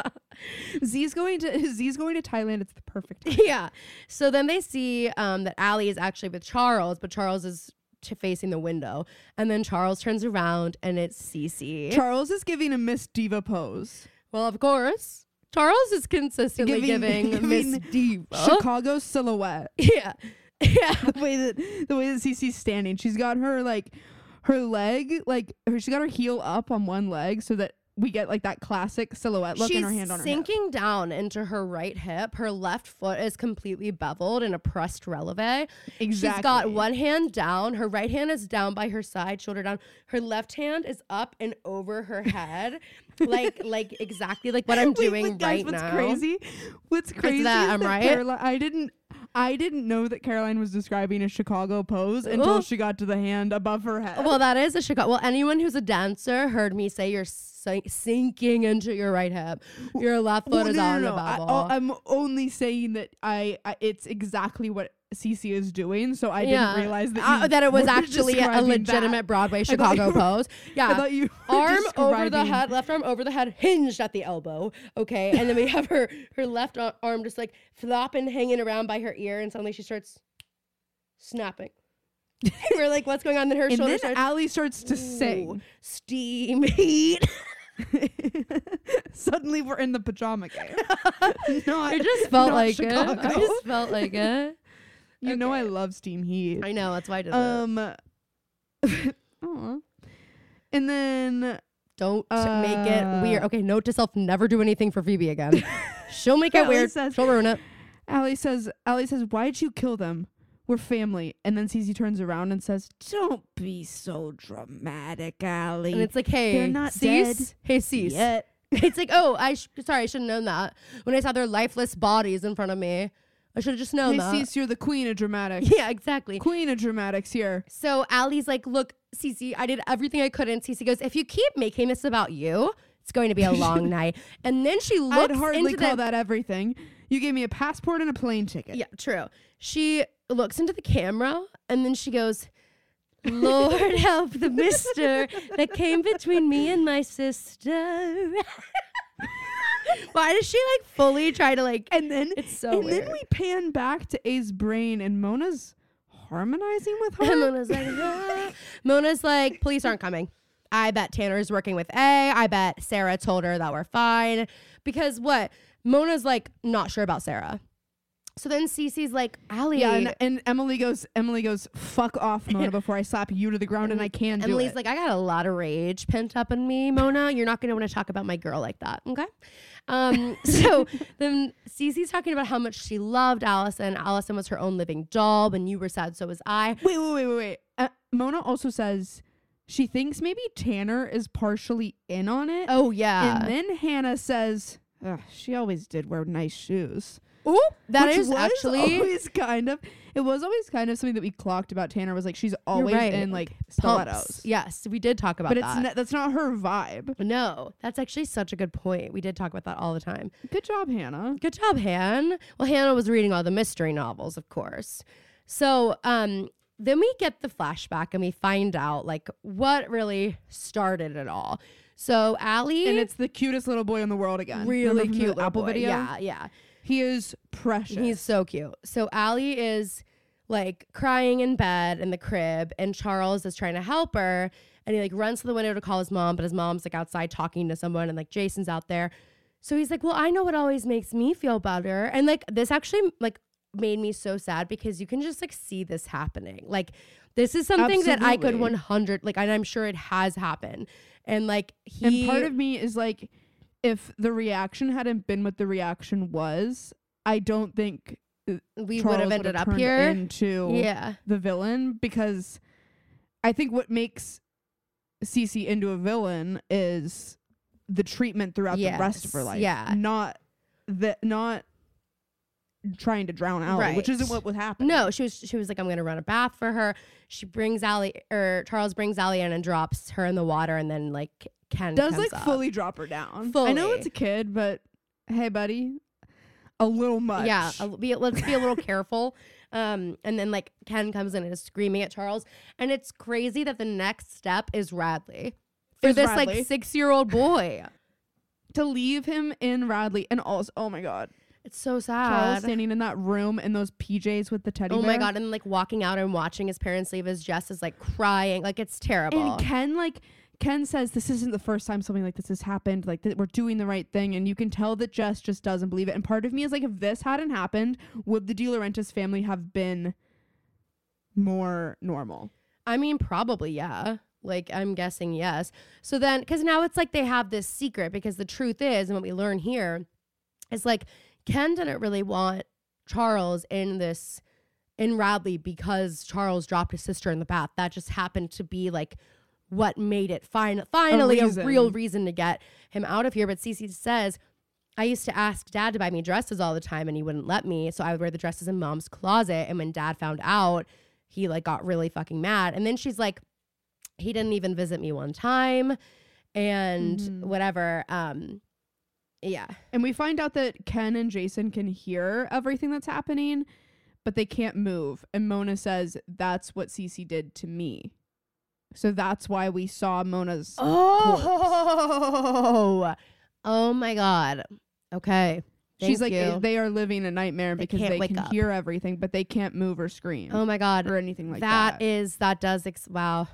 Z's going to Z's going to Thailand. It's the perfect time. Yeah. So then they see um, that Allie is actually with Charles, but Charles is t- facing the window. And then Charles turns around and it's Cece. Charles is giving a Miss Diva pose. Well, of course. Charles is consistently Giving- giving, giving Miss Diva. Chicago silhouette. Yeah. Yeah. the way that the way that Cece's standing. She's got her like her leg, like her, she got her heel up on one leg so that we get like that classic silhouette look She's and her hand on her hip. sinking down into her right hip. Her left foot is completely beveled in a pressed releve. Exactly. She's got one hand down. Her right hand is down by her side, shoulder down. Her left hand is up and over her head. like like exactly like what I'm Wait, doing but guys, right what's now. crazy? What's crazy that is I'm that right. Caroline, I didn't I didn't know that Caroline was describing a Chicago pose until Ooh. she got to the hand above her head. Well, that is a Chicago. Well, anyone who's a dancer heard me say you're sink- sinking into your right hip. Your left foot Well, is no, on no, the no. I, bevel. oh, I'm only saying that I, I it's exactly what Cece is doing, so I Yeah. didn't realize that Uh, you that it was were actually a describing legitimate that. Broadway thought you Chicago were- pose. Yeah. I thought you were Arm over the describing- head, left arm over the head, hinged at the elbow. Okay, and then we have her her left ar- arm just like flopping, hanging around by her ear, and suddenly she starts snapping. We're like, what's going on? Then her And shoulder then starts Allie starts to Ooh, sing. steam heat. Suddenly we're in the pajama game. Not, I just felt not like Chicago. it. I just felt like it. You know I Okay. love steam heat. I know that's why I did it. Um, aw. and then Don't make it uh, weird. Okay, note to self: never do anything for Phoebe again. She'll make it Allie weird. says- She'll ruin it. Allie says, Allie says, why'd you kill them? We're family. And then Cece turns around and says, don't be so dramatic, Allie. And it's like, hey, They're not cease. dead Hey, cease. yet. It's like, oh, I sh- sorry, I should have known that. When I saw their lifeless bodies in front of me, I should have just known Hey, that. Cece, you're the queen of dramatics. Yeah, exactly. Queen of dramatics here. So Allie's like, look, Cece, I did everything I could. And Cece goes, if you keep making this about you, it's going to be a long night. And then she looks I'd hardly into call the that everything. You gave me a passport and a plane ticket. Yeah, true. She looks into the camera and then she goes, Lord help the mister that came between me and my sister. Why does she like fully try to like And then it's so and weird. then we pan back to A's brain and Mona's harmonizing with her. And Mona's like, ah. Mona's like, police aren't coming. I bet Tanner's working with A. I bet Sarah told her that we're fine. Because what? Mona's like not sure about Sarah. So then Cece's like, Allie. Yeah, and, and Emily goes, Emily goes, fuck off, Mona, before I slap you to the ground, and I can do Emily's it. like, I got a lot of rage pent up in me, Mona. You're not going to want to talk about my girl like that, okay? Um, so then Cece's talking about how much she loved Allison. Allison was her own living doll. When you were sad, so was I. wait, wait, wait, wait, wait. Uh, Mona also says she thinks maybe Tanner is partially in on it. Oh, yeah. And then Hannah says, ugh, she always did wear nice shoes. Ooh, that Which is was actually always kind of, it was always kind of something that we clocked about Tanner was like, she's always right. in like pumps. stilettos. Yes, we did talk about But it's that. n- that's not her vibe. No, that's actually such a good point. We did talk about that all the time. Good job, Hannah. Good job, Han. Well, Hannah was reading all the mystery novels, of course. So um, then we get the flashback and we find out like what really started it all. So Allie, And it's the cutest little boy in the world again. really Remember from the cute little Apple boy. video. Yeah, yeah. He is precious. He's so cute. So Allie is like crying in bed in the crib, and Charles is trying to help her, and he like runs to the window to call his mom, but his mom's like outside talking to someone, and like Jason's out there. So he's like, well, I know what always makes me feel better. And like this actually like made me so sad because you can just like see this happening. Like this is something that I could Absolutely. one hundred like, and I'm sure it has happened. And like he And part of me is like, if the reaction hadn't been what the reaction was, I don't think we Charles would have ended would've up turned here. into Yeah. the villain, because I think what makes Cece into a villain is the treatment throughout the rest of her Yes, life. yeah. Not the not trying to drown Allie, which Right. isn't what was happening. No, she was she was like, I'm gonna run a bath for her. She brings Allie or Charles brings Allie in and drops her in the water, and then like Ken Does comes like up. fully drop her down. I know Fully. it's a kid, but hey, buddy, a little much. Yeah, a, be, let's be a little careful. Um, and then like Ken comes in and is screaming at Charles, and it's crazy that the next step is Radley for Is this Radley. like six year old boy. To leave him in Radley, and also, oh my god, It's so Charles sad. standing in that room in those P Js with the teddy Oh bear. my god, and like walking out and watching his parents leave as Jess is like crying, like it's terrible. And Ken, like, Ken says this isn't the first time something like this has happened. Like, that we're doing the right thing. And you can tell that Jess just doesn't believe it. And part of me is like, if this hadn't happened, would the De Laurentiis family have been more normal. I mean, probably, yeah. Like, I'm guessing yes. So then, because now it's like they have this secret, because the truth is, and what we learn here is like, Ken didn't really want Charles in this, in Radley, because Charles dropped his sister in the bath. That just happened to be like what made it fin- finally a, reason. a real reason to get him out of here. But Cece says, I used to ask Dad to buy me dresses all the time and he wouldn't let me. So I would wear the dresses in Mom's closet. And when Dad found out, he like got really fucking mad. And then she's like, he didn't even visit me one time and mm-hmm. whatever. Um, yeah. And we find out that Ken and Jason can hear everything that's happening, but they can't move. And Mona says, that's what Cece did to me. So that's why we saw Mona's Oh, corpse. Oh my God. Okay. Thank She's like, you. they are living a nightmare They because can't they wake can up. hear everything, but they can't move or scream Oh my God. or anything like that. That is, that does, ex- wow.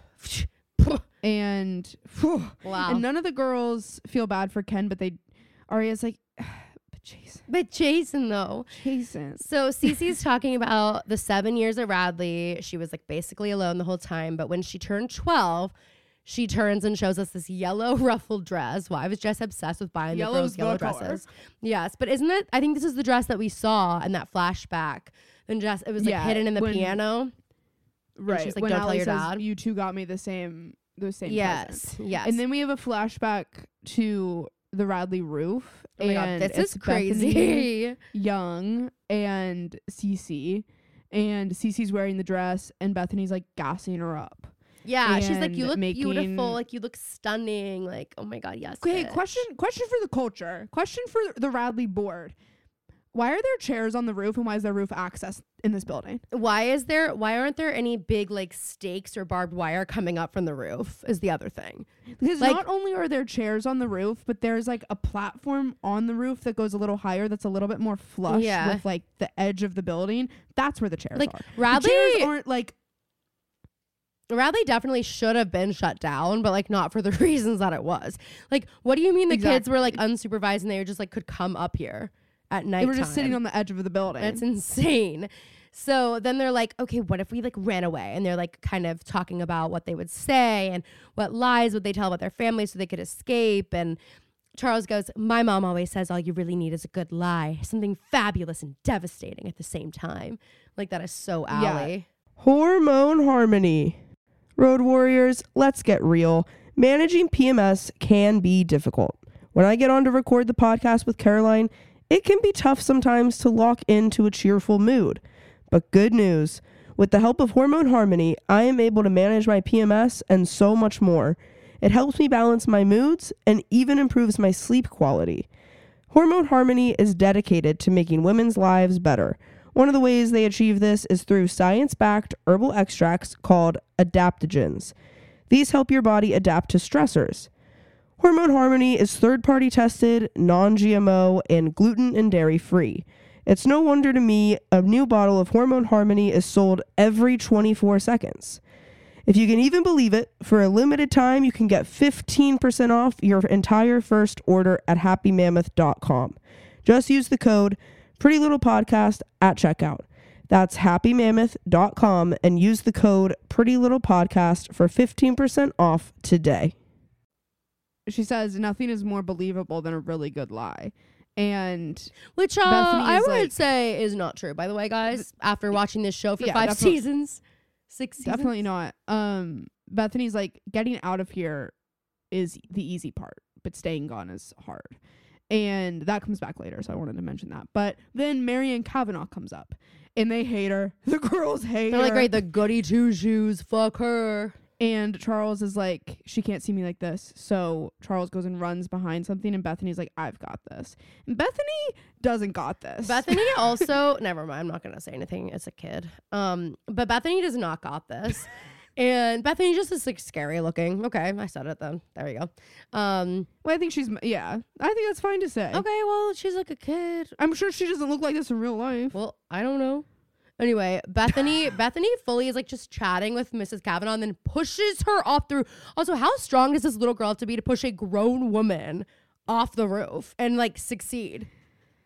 And, Wow. and none of the girls feel bad for Ken, but they, Arya's like, but Jason. But Jason, though. Jason. So Cece's talking about the seven years at Radley. She was like basically alone the whole time. But when she turned twelve, she turns and shows us this yellow ruffled dress. Well, I was just obsessed with buying Yellow's the girls' the yellow color. dresses. Yes, but isn't it? I think this is the dress that we saw in that flashback. And just it was like Yeah, hidden in the when- piano. Right. she's like, when "Don't tell Allie your says, dad." you two got me the same, the same present. Yes, yes. And then we have a flashback to the Radley roof. oh my God, and this it's is crazy. Bethany, Young, and Cece. And Cece's wearing the dress, and Bethany's like gassing her up. Yeah, she's like, you and look making- beautiful, like you look stunning, like oh my God, yes. Okay, bitch. question question for the culture. Question for the Radley board. Why are there chairs on the roof, and why is there roof access in this building? Why is there? Why aren't there any big like stakes or barbed wire coming up from the roof? Is the other thing. Because Like- not only are there chairs on the roof, but there's like a platform on the roof that goes a little higher that's a little bit more flush Yeah. with like the edge of the building. That's where the chairs Like are. Radley, The chairs aren't like Radley definitely should have been shut down, but like not for the reasons that it was. Like, what do you mean the kids were like unsupervised and they were just like could come up here at night? they were just sitting on the edge of the building. That's insane. So then they're like, okay, what if we like ran away? And they're like kind of talking about what they would say and what lies would they tell about their family so they could escape. And Charles goes, my mom always says all you really need is a good lie, something fabulous and devastating at the same time. Like that is so Allie. Hormone harmony. Road warriors, let's get real. Managing P M S can be difficult. When I get on to record the podcast with Caroline, it can be tough sometimes to lock into a cheerful mood. But good news, with the help of Hormone Harmony, I am able to manage my P M S and so much more. It helps me balance my moods and even improves my sleep quality. Hormone Harmony is dedicated to making women's lives better. One of the ways they achieve this is through science-backed herbal extracts called adaptogens. These help your body adapt to stressors. Hormone Harmony is third-party tested, non-G M O, and gluten and dairy-free. It's no wonder to me a new bottle of Hormone Harmony is sold every twenty-four seconds. If you can even believe it, for a limited time you can get fifteen percent off your entire first order at happy mammoth dot com. Just use the code Pretty Little Podcast at checkout. That's happy mammoth dot com and use the code Pretty Little Podcast for fifteen percent off today. She says nothing is more believable than a really good lie. And Which uh, Bethany I is would like- say is not true, by the way, guys. After watching this show for Yeah, five definitely- seasons, six seasons. definitely not. Um, Bethany's like, getting out of here is the easy part, but staying gone is hard. And that comes back later, so I wanted to mention that. But then Marianne Kavanaugh comes up, and they hate her. The girls hate They're her. like, great, the goody two shoes, fuck her. And Charles is like, she can't see me like this. So Charles goes and runs behind something, and Bethany's like, I've got this. And Bethany doesn't got this. Bethany also, never mind, I'm not going to say anything. It's a kid. Um, but Bethany does not got this. And Bethany just is like scary looking. Okay, I said it then. There you go. Um, Well, I think she's, yeah, I think that's fine to say. okay, well, she's like a kid. I'm sure she doesn't look like this in real life. Well, I don't know. Anyway, Bethany, Bethany fully is like just chatting with Missus Kavanaugh and then pushes her off through. Also, how strong does this little girl have to be to push a grown woman off the roof and like succeed?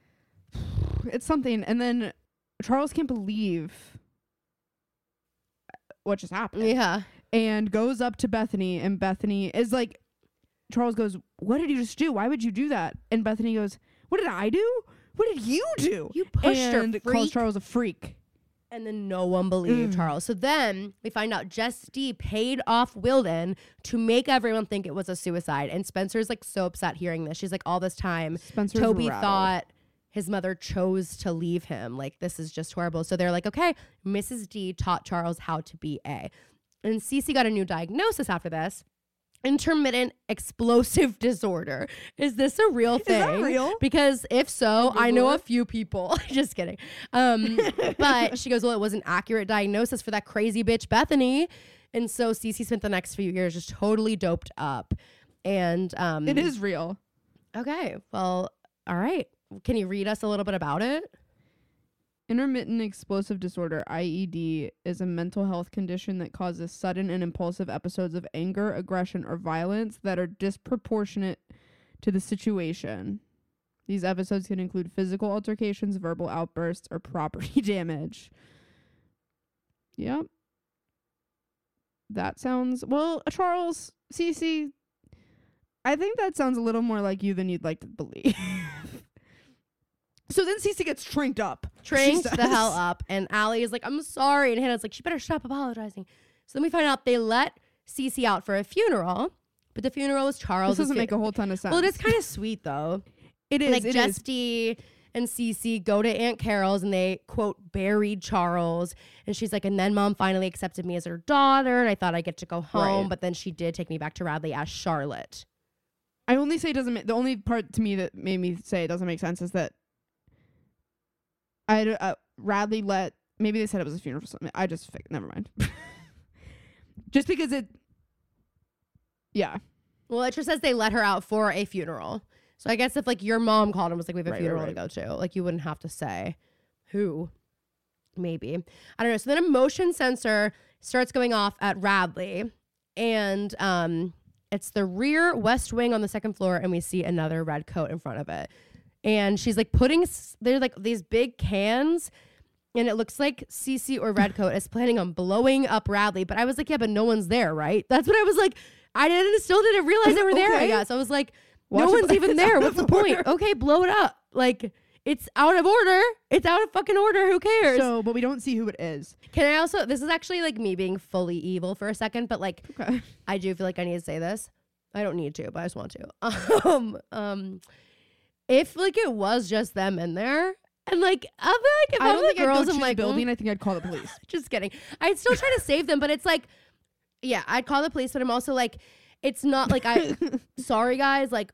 It's something. And then Charles can't believe what just happened. Yeah. And goes up to Bethany, and Bethany is like, Charles goes, what did you just do? Why would you do that? And Bethany goes, what did I do? What did you do? You pushed her, and freak. calls Charles a freak. And then no one believed Mm. Charles. So then we find out Jess D paid off Wilden to make everyone think it was a suicide. And Spencer's like so upset hearing this. She's like, all this time, Spencer's Toby rattled. thought his mother chose to leave him. Like, this is just horrible. So they're like, okay, Missus D taught Charles how to be A. And Cece got a new diagnosis after this. Intermittent explosive disorder. Is this a real thing? Is that real? Because if so, I know Google a it. few people. Just kidding. Um, but she goes, well, it was an accurate diagnosis for that crazy bitch Bethany. And so Cece spent the next few years just totally doped up. And um, It is real. okay. Well, all right. Can you read us a little bit about it? Intermittent explosive disorder, I E D, is a mental health condition that causes sudden and impulsive episodes of anger, aggression, or violence that are disproportionate to the situation. These episodes can include physical altercations, verbal outbursts, or property damage. Yep. That sounds... Well, Charles, Cece, I think that sounds a little more like you than you'd like to believe. So then Cece gets tranked up. Tranked She the says. hell up. And Allie is like, I'm sorry. And Hannah's like, she better stop apologizing. So then we find out they let Cece out for a funeral. But the funeral was Charles'. This doesn't make a whole ton of sense. Well, it is kind of sweet, though. It is. Like, it Jess is. D and Cece go to Aunt Carol's and they, quote, buried Charles. And she's like, and then Mom finally accepted me as her daughter. And I thought I'd get to go home. Right. But then she did take me back to Radley as Charlotte. I only say it doesn't. Ma- the only part to me that made me say it doesn't make sense is that I uh, Radley let. Maybe they said it was a funeral for something. I just fi- never mind. Just because it. Yeah. Well, it just says they let her out for a funeral. So I guess if like your mom called and was like, we have a Right, funeral right, to go to, like you wouldn't have to say who. Maybe. I don't know. So then a motion sensor starts going off at Radley. And um, it's the rear west wing on the second floor. And we see another red coat in front of it. And she's like putting, s- they're like these big cans. And it looks like Cece or Redcoat is planning on blowing up Radley. But I was like, yeah, but no one's there, right? That's what I was like. I didn't still didn't realize they were there, I Okay. guess. I was like, Watch no it, one's but even it's there. out What's the of point? order. Okay, blow it up. Like, it's out of order. It's out of fucking order. Who cares? So, but we don't see who it is. Can I also, this is actually like me being fully evil for a second, but like, Okay. I do feel like I need to say this. I don't need to, but I just want to. Um, um, if like it was just them in there, and like I feel like if I I'm don't the think I'd girls, go to I'm the like, building. mm, I think I'd call the police. just kidding. I'd still try to save them, but it's like, yeah, I'd call the police, but I'm also like, it's not like I. Sorry, guys, like.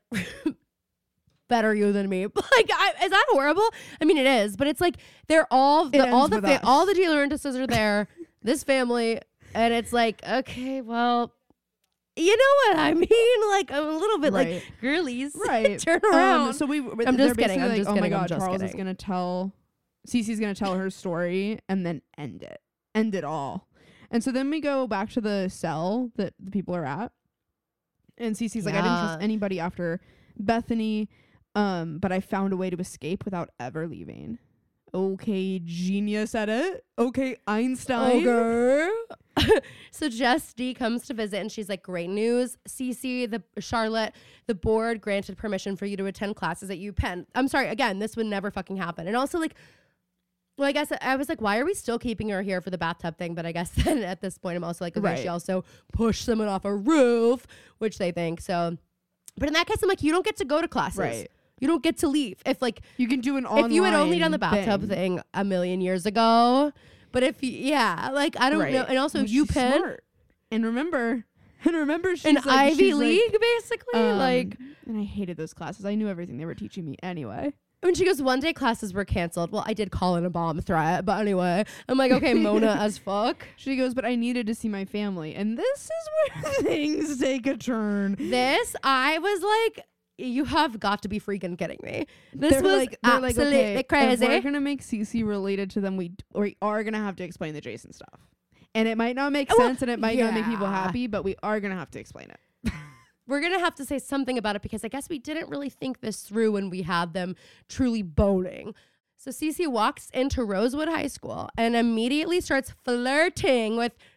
Better you than me. Like, I, is that horrible? I mean, it is, but it's like they're all the, all ends the with fa- us. all the De Laurentises are there. This family, and it's like, okay, well, you know what I mean? Like, I'm a little bit Right. like girlies, Right. turn around. Um, so we. I'm they're just kidding, basically I'm Like, just oh my kidding, I'm god, just Charles is kidding. gonna tell. Cece's gonna tell her story and then end it. End it all. And so then we go back to the cell that the people are at. And Cece's like, I didn't trust Yeah. anybody after Bethany, um, but I found a way to escape without ever leaving. Okay, genius at it. Okay, Einstein. Okay. So Jess D comes to visit and she's like, great news, Cece, the Charlotte, the board granted permission for you to attend classes at UPenn. I'm sorry, again, this would never fucking happen. And also like, well, I guess I was like, why are we still keeping her here for the bathtub thing? But I guess then at this point, I'm also like, okay, Right. she also pushed someone off a roof, which they think. So, but in that case, I'm like, you don't get to go to classes. Right. You don't get to leave. If like, You can do an online if you had only done the bathtub thing. a million years ago, but if you, yeah, like, I don't Right. know. And also Well, she's UPenn, smart. And remember, and remember, she's an like, Ivy she's like, League, basically. um, like, and I hated those classes. I knew everything they were teaching me anyway. when she goes, one day classes were canceled. Well, I did call in a bomb threat, but anyway, I'm like, okay, Mona as fuck. She goes, but I needed to see my family. And this is where things take a turn. This, I was like, you have got to be freaking kidding me. This They're was like, they're like, absolutely okay, If crazy. we're gonna make Cece related to them, we d- we are gonna have to explain the Jason stuff. And it might not make Well, sense and it might not make people yeah. happy, but we are gonna have to explain it. We're going to have to say something about it because I guess we didn't really think this through when we had them truly boning. So Cece walks into Rosewood High School and immediately starts flirting with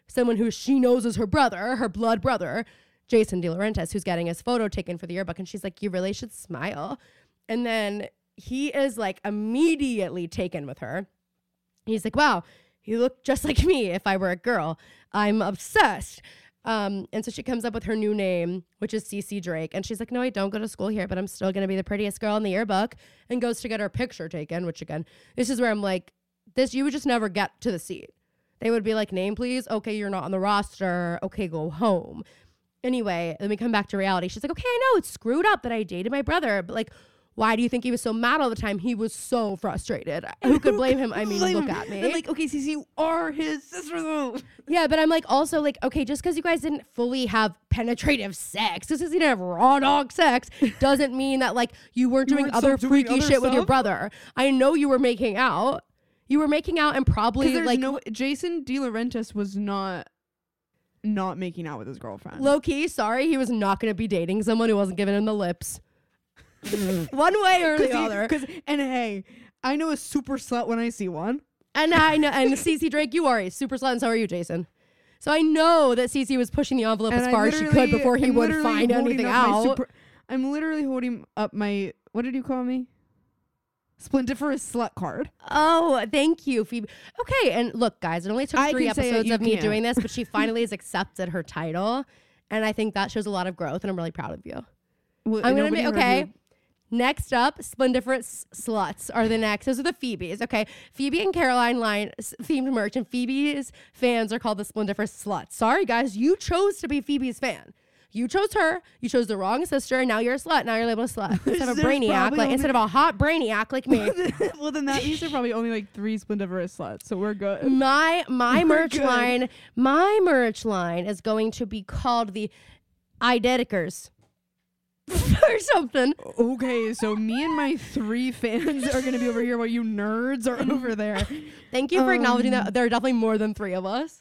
someone who she knows is her brother, her blood brother, Jason De Laurentiis, who's getting his photo taken for the yearbook. And she's like, you really should smile. And then he is like immediately taken with her. He's like, wow, you look just like me if I were a girl. I'm obsessed. Um, and so she comes up with her new name, which is Cece Drake. And she's like, no, I don't go to school here, but I'm still going to be the prettiest girl in the yearbook, and goes to get her picture taken, which again, this is where I'm like, this, you would just never get to the seat. They would be like, name, please. Okay, you're not on the roster. Okay, go home. Anyway, then we come back to reality. She's like, okay, I know it's screwed up that I dated my brother, but like, why do you think he was so mad all the time? He was so frustrated. Who could blame him? I mean, Blame look him. at me. I'm like, okay, Cece, you are his sister though. Yeah, but I'm like, also like, okay, just because you guys didn't fully have penetrative sex, just because you didn't have raw dog sex, doesn't mean that like you weren't You doing weren't other still doing freaky other shit with your stuff? brother. I know you were making out. You were making out and probably There's like no Jason De Laurentiis was not not making out with his girlfriend. low key. Sorry, he was not going to be dating someone who wasn't giving him the lips. One way or the other. Because and hey, I know a super slut when I see one. And I know, and Cece Drake, you are a super slut, and so are you, Jason. So I know that Cece was pushing the envelope And as I far as she could literally- before he I'm would literally find holding anything up my out. super- I'm literally holding up my, what did you call me? Splendiferous slut card. Oh, thank you, Phoebe. Okay, and look, guys, it only took I three can say it, episodes you of me can't. doing this, but she finally has accepted her title, and I think that shows a lot of growth, and I'm really proud of you. Well, I'm gonna nobody be heard okay. you. Next up, Splendiferous Sluts are the next. Those are the Phoebes. Okay, Phoebe and Caroline line s- themed merch, and Phoebe's fans are called the Splendiferous Sluts. Sorry, guys, you chose to be Phoebe's fan. You chose her. You chose the wrong sister, and now you're a slut. Now you're labeled a slut instead of a There's brainiac, probably like only- instead of a hot brainiac like me. Well, then that means there are probably only like three splendiferous sluts, so we're good. My my We're merch good. line, my merch line is going to be called the Identikers or something. Okay, so me and my three fans are gonna be over here while you nerds are over there. Thank you for acknowledging Um, that there are definitely more than three of us.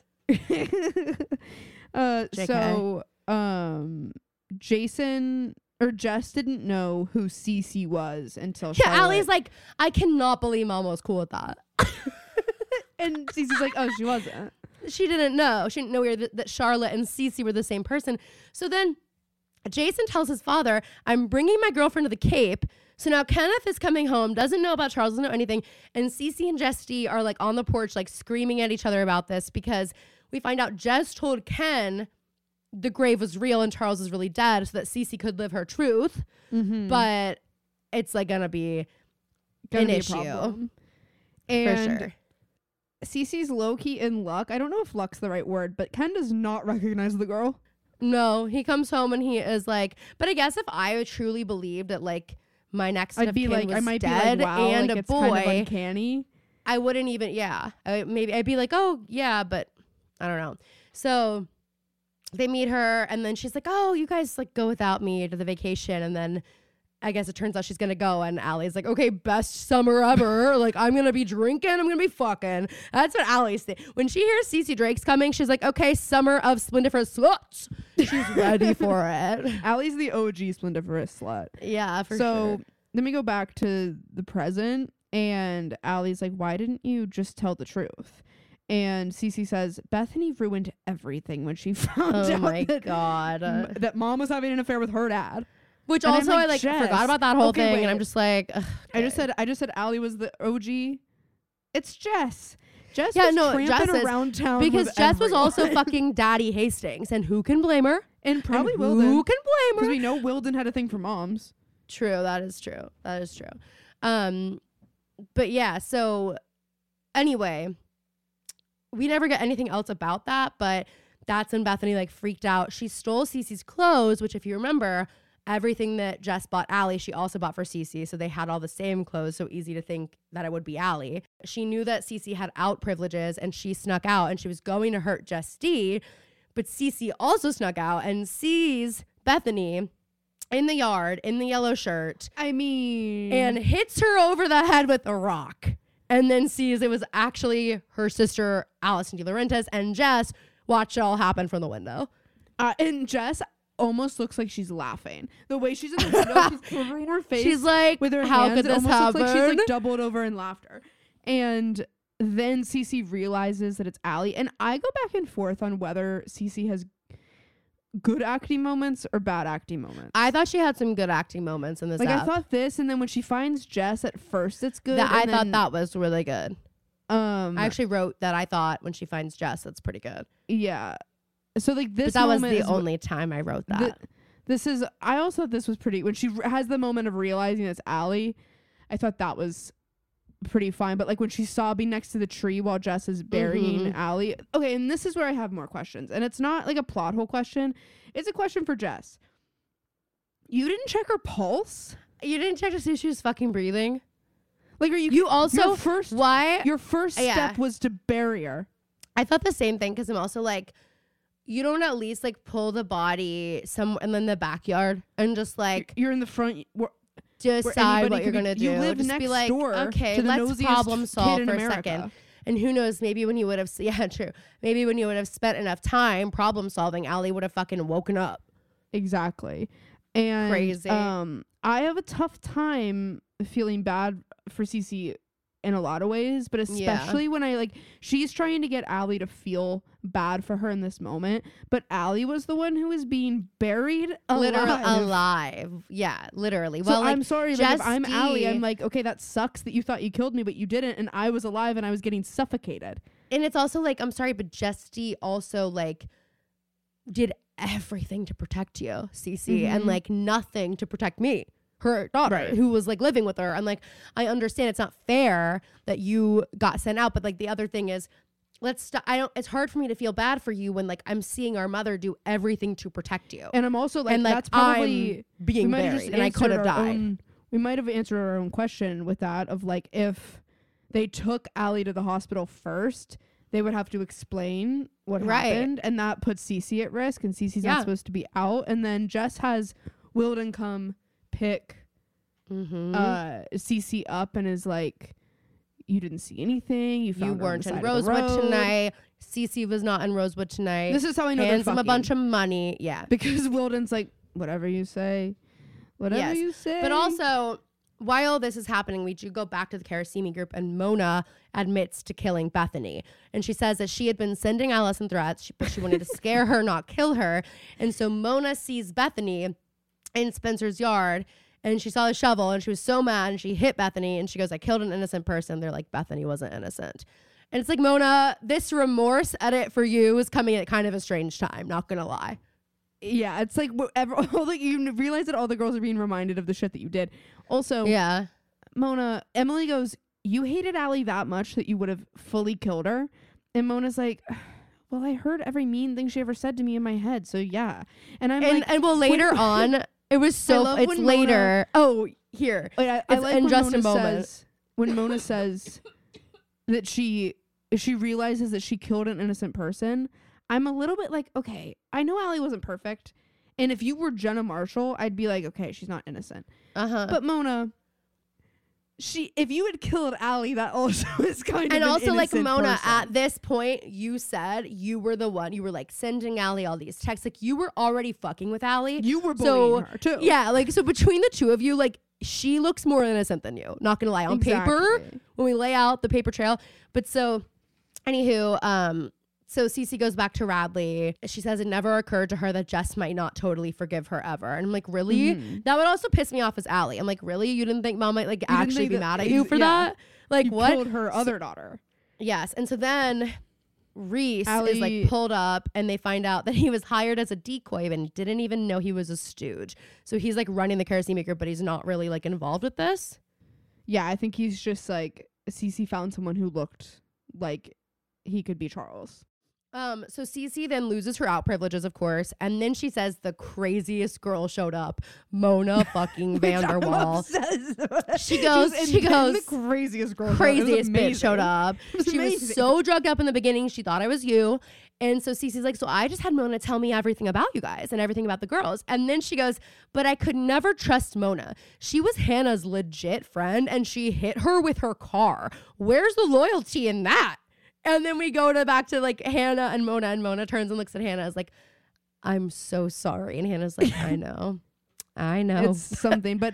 uh, J K. so um, Jason or Jess didn't know who Cece was until Yeah, Charlotte. Allie's like, I cannot believe Mom was cool with that. and Cece's like, oh, she wasn't. She didn't know. She didn't know we were th- that Charlotte and Cece were the same person. So then Jason tells his father, I'm bringing my girlfriend to the Cape. So now Kenneth is coming home, doesn't know about Charles, doesn't know anything. And Cece and Jesse are like on the porch, like screaming at each other about this because we find out Jess told Ken the grave was real and Charles is really dead so that Cece could live her truth. Mm-hmm. But it's like going to be Gonna an be a issue. problem. For And sure. Cece's low key in luck. I don't know if luck's the right word, but Ken does not recognize the girl. No, he comes home and he is like, but I guess if I truly believed that like my next I'd of be kin like, was I might dead be like, wow, and like a it's boy, kind of uncanny. I wouldn't even, yeah, I, maybe I'd be like, oh yeah, but I don't know. So they meet her and then she's like, oh, you guys like go without me to the vacation. And then I guess it turns out she's going to go. And Allie's like, okay, best summer ever. Like I'm going to be drinking. I'm going to be fucking. That's what Allie's saying. When she hears Cece Drake's coming, she's like, okay, summer of splendiferous sluts. She's ready for it. Allie's the O G splendiferous slut. Yeah, for so sure. then we go back to the present, and Allie's like, why didn't you just tell the truth? And Cece says, Bethany ruined everything when she found Oh out my that, God. m- that mom was having an affair with her dad. Which And I'm also like, I like Jess, forgot about that whole okay, thing, wait. and I'm just like, ugh, I just okay. said I just said Allie was the O G. It's Jess. Jess Yeah, was no, tramping Jess is- around town because with Jess was everyone. also fucking Daddy Hastings, and who can blame her? and probably and Wilden, Who can blame because her? we know Wilden had a thing for moms. True, that is true. That is true. Um, but yeah, so anyway, we never get anything else about that, but that's when Bethany like freaked out. She stole Cece's clothes, which if you remember, everything that Jess bought Allie, she also bought for Cece. So they had all the same clothes, so easy to think that it would be Allie. She knew that Cece had out privileges and she snuck out and she was going to hurt Jess D, but Cece also snuck out and sees Bethany in the yard in the yellow shirt I mean, and hits her over the head with a rock, and then sees it was actually her sister Allison De Laurentiis, and Jess watched it all happen from the window. uh, and Jess almost looks like she's laughing. The way she's in the window, she's covering her face. She's like, with her how hands. could It this almost looks like she's happen? like doubled over in laughter. And then Cece realizes that it's Allie. And I go back and forth on whether Cece has good acting moments or bad acting moments. I thought she had some good acting moments in this like app. I thought this, and then when she finds Jess at first, it's good. That, I and thought then, that was really good. Um, I actually wrote that I thought when she finds Jess, that's pretty good. yeah. So like this, But that was moment the is- only time I wrote that. th- this is. I also thought this was pretty. When she r- has the moment of realizing it's Allie, I thought that was pretty fine. But like when she's sobbing next to the tree while Jess is burying Mhm. Allie. Okay, and this is where I have more questions, and it's not like a plot hole question. It's a question for Jess. You didn't check her pulse? You didn't check to see if she was fucking breathing? Like, are you? You also, your first. why? Your first Yeah. step was to bury her. I thought the same thing because I'm also like, you don't at least like pull the body some and then the backyard and just like You're in the front. Where, decide anybody what you're could be- gonna do. you live just next be like, door okay, to the let's nosiest problem kid solve in for a America. second. And who knows? Maybe when you would have, yeah, true. Maybe when you would have spent enough time problem solving, Allie would have fucking woken up. Exactly. And Crazy. Um, I have a tough time feeling bad for Cece in a lot of ways, but especially when I like she's trying to get Allie to feel bad for her in this moment, but Allie was the one who was being buried alive. Literally alive. Yeah, literally. So well, like, I'm sorry, like, if Jess I'm Allie, D- I'm like, okay, that sucks that you thought you killed me, but you didn't, and I was alive and I was getting suffocated. and it's also like, I'm sorry, but Jess D also like did everything to protect you, Cece, and Mhm. like nothing to protect me, her daughter, Right. who was like living with her. And like, I understand it's not fair that you got sent out, but like the other thing is, let's st- I don't, it's hard for me to feel bad for you when like I'm seeing our mother do everything to protect you. And I'm also like, and like that's probably I'm being might have buried and I could have answered our died. own- we might have answered our own question with that of like, if they took Allie to the hospital first, they would have to explain what Right. happened, and that puts Cece at risk, and Cece's Yeah. not supposed to be out. And then Jess has Wilden come pick Mm-hmm. uh Cece up and is like, you didn't see anything, you, You found her on weren't the in side of the Rosewood road." tonight. Cece was not in Rosewood tonight. This is how I know Hands they're him a fucking. bunch of money. Yeah. Because Wilden's like, whatever you say, whatever Yes. you say. But also, while this is happening, we do go back to the Karasimi group, and Mona admits to killing Bethany. And she says that she had been sending Allison threats, she, but she wanted to scare her, not kill her. And so Mona sees Bethany in Spencer's yard, and she saw the shovel, and she was so mad, and she hit Bethany, and she goes, I killed an innocent person. They're like, Bethany wasn't innocent. And it's like, Mona, this remorse edit for you is coming at kind of a strange time, not gonna lie. Yeah, it's like whatever. Like you realize that all the girls are being reminded of the shit that you did. Also, Yeah. Mona, Emily goes, you hated Allie that much that you would have fully killed her. And Mona's like, well, I heard every mean thing she ever said to me in my head. So yeah. And I'm And, like, and well, later on, it was so, love it's when later. oh, here. I, I It's like in when just a Mona moment. says, when Mona says that she, she realizes that she killed an innocent person. I'm a little bit like, okay, I know Allie wasn't perfect. And if you were Jenna Marshall, I'd be like, okay, she's not innocent. Uh-huh. But Mona, she if you had killed Allie, that also is kind And of also, an like, innocent Mona, person. at this point, you said you were the one. You were, like, sending Allie all these texts. Like, you were already fucking with Allie. you were so, bullying her too. Yeah, like, so between the two of you, like, she looks more innocent than you. Not gonna lie. On paper, Exactly. when we lay out the paper trail. But so, anywho, um, so Cece goes back to Radley. She says it never occurred to her that Jess might not totally forgive her ever. And I'm like, really? Mhm. That would also piss me off as Allie. I'm like, really? You didn't think Mom might like didn't actually think be that- mad at you ex- for yeah. that? Like, You what? killed her other daughter. Yes. And so then Reese is Allie- like pulled up, and they find out that he was hired as a decoy and didn't even know he was a stooge. So he's like running the kerosene maker, but he's not really like involved with this. Yeah, I think he's just like Cece found someone who looked like he could be Charles. Um, so Cece then loses her out privileges, of course, and then she says the craziest girl showed up, Mona fucking Vanderwall. She goes, she goes, the craziest girl. craziest bitch showed up. was She was amazing. so drugged up in the beginning, she thought I was you. And so Cece's like, so I just had Mona tell me everything about you guys and everything about the girls. And then she goes, but I could never trust Mona. She was Hannah's legit friend, and she hit her with her car. Where's the loyalty in that? And then we go to back to like Hannah and Mona, and Mona turns and looks at Hannah, is like, I'm so sorry. And Hannah's like, I know. I know. It's something, but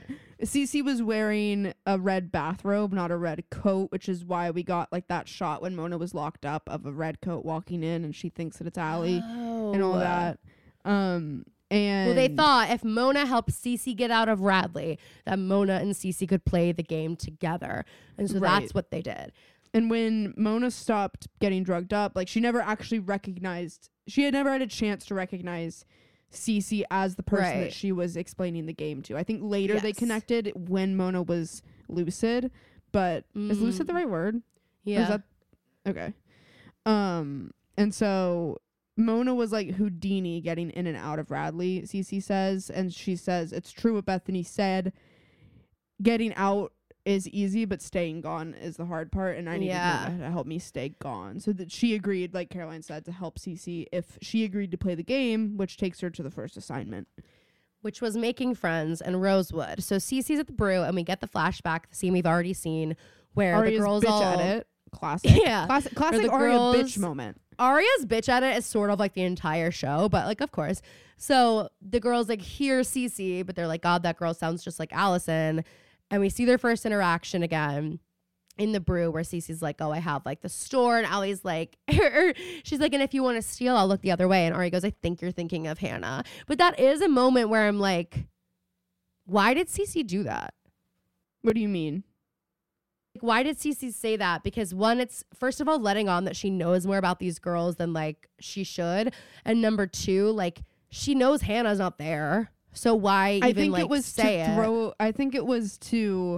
Cece was wearing a red bathrobe, not a red coat, which is why we got like that shot when Mona was locked up of a red coat walking in and she thinks that it's Allie oh. and all that. Um, and well, they thought if Mona helped Cece get out of Radley, that Mona and Cece could play the game together. And so Right. that's what they did. And when Mona stopped getting drugged up, like she never actually recognized, she had never had a chance to recognize Cece as the person Right. that she was explaining the game to. I think later they Yes. connected when Mona was lucid, but is lucid the Mm. right word? Or Yeah. is that okay? Um, and so Mona was like Houdini getting in and out of Radley, Cece says, and she says it's true what Bethany said. Getting out is easy, but staying gone is the hard part, and I needed Yeah. Mona to help me stay gone. So that she agreed, like Caroline said, to help Cece if she agreed to play the game, which takes her to the first assignment. Which was making friends and Rosewood. So Cece's at the brew, and we get the flashback, the scene we've already seen, where Aria's the girls bitch all... at it. Classic. Yeah. Classic, classic the Aria girls- bitch moment. Aria's bitch at it is sort of like the entire show, but like, of course. So the girls like hear Cece, but they're like, God, that girl sounds just like Allison. And we see their first interaction again in the brew where Cece's like, oh, I have like the store. And Allie's like, she's like, and if you want to steal, I'll look the other way. And Ari goes, I think you're thinking of Hannah. But that is a moment where I'm like, why did Cece do that? What do you mean? Like, why did Cece say that? Because one, it's first of all letting on that she knows more about these girls than like she should. And number two, like she knows Hannah's not there. So why even I think like it was say to it? throw. I think it was to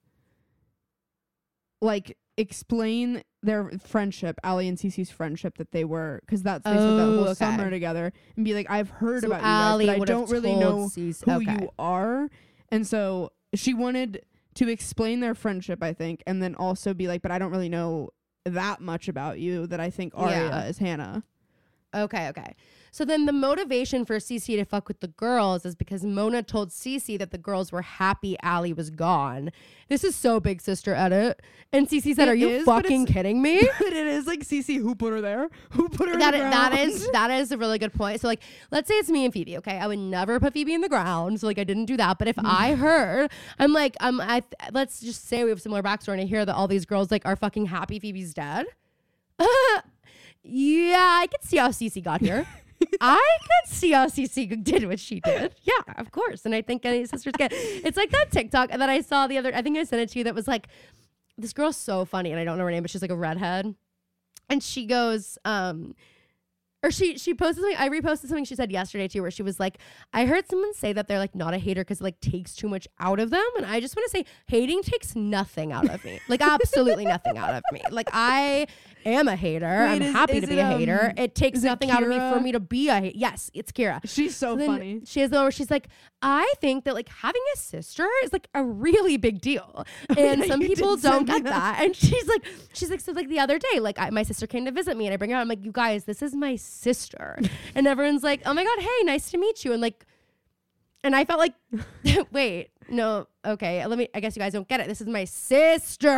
like explain their friendship, Allie and Cece's friendship, that they were because that's they spent that Oh, whole okay. summer together, and be like, I've heard So about Allie you guys, but I would have don't really told know Cece- who okay. you are, and so she wanted to explain their friendship, I think, and then also be like, but I don't really know that much about you that I think Aria Yeah. is Hannah. Okay, okay. So then the motivation for Cece to fuck with the girls is because Mona told Cece that the girls were happy Allie was gone. This is so big sister edit. And Cece said, It are you is, but fucking it's- kidding me? But it is like Cece, who put her there? Who put her that, in the i- that ground? is that is a really good point. So like, let's say it's me and Phoebe, okay? I would never put Phoebe in the ground. So like I didn't do that. But if I heard, I'm like, um, I th- let's just say we have similar backstory and I hear that all these girls like are fucking happy Phoebe's dead. Yeah, I could see how Cece got here. I could see how Cece did what she did. Yeah, of course. And I think any sisters get. It's like that TikTok that I saw the other. I think I sent it to you. That was like, this girl's so funny, and I don't know her name, but she's like a redhead, and she goes, um, or she she posted something. I reposted something she said yesterday too, where she was like, I heard someone say that they're like not a hater because it like takes too much out of them, and I just want to say, hating takes nothing out of me, like absolutely nothing out of me. Like I am a hater. Wait, I'm is- happy is to be it, a hater. um, It takes is it nothing out of me for Kira? me to be a hater. Yes, it's Kira. She's so Then funny. She has the one where she's like, I think that like having a sister is like a really big deal, and yeah, some you people did don't send me get that. that. And she's like, she's like, so like the other day, like I, my sister came to visit me, and I bring her out. I'm like, you guys, this is my sister, and everyone's like, oh my god, hey, nice to meet you, and like, and I felt like, wait, no, okay, let me. I guess you guys don't get it. This is my sister.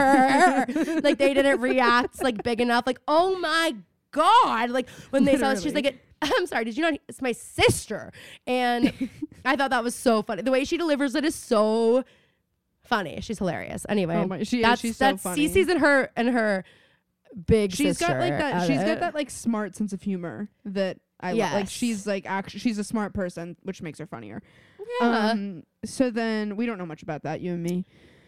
Like they didn't react like big enough. Like, oh my god, like when they saw it, she's like, Literally. I'm sorry, did you not? It's my sister. And I thought that was so funny. The way she delivers it is so funny. She's hilarious. Anyway, Oh my- she is. that's She's so that's funny. Cece's and her and her big She's sister. got like that. at She's it. got that like smart sense of humor that I lo- like. Yes. She's like actually she's a smart person, which makes her funnier. Yeah. Um. So then we don't know much about that. You and me.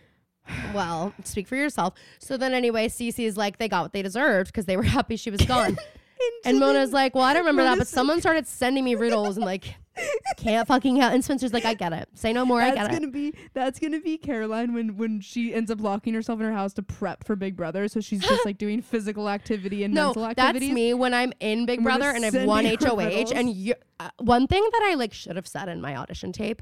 Well, speak for yourself. So then anyway, Cece's like, they got what they deserved because they were happy she was gone. And Mona's like, well, I don't remember that, but Mona's- someone started sending me riddles and like, can't fucking help. And Spencer's like, I get it. Say no more. I That's get it. gonna be that's gonna be Caroline when when she ends up locking herself in her house to prep for Big Brother. So she's just like doing physical activity and No, mental that's activities. me when I'm in Big I'm gonna Brother and I've send won you H O H. riddles. And you, uh, one thing that I like should have said in my audition tape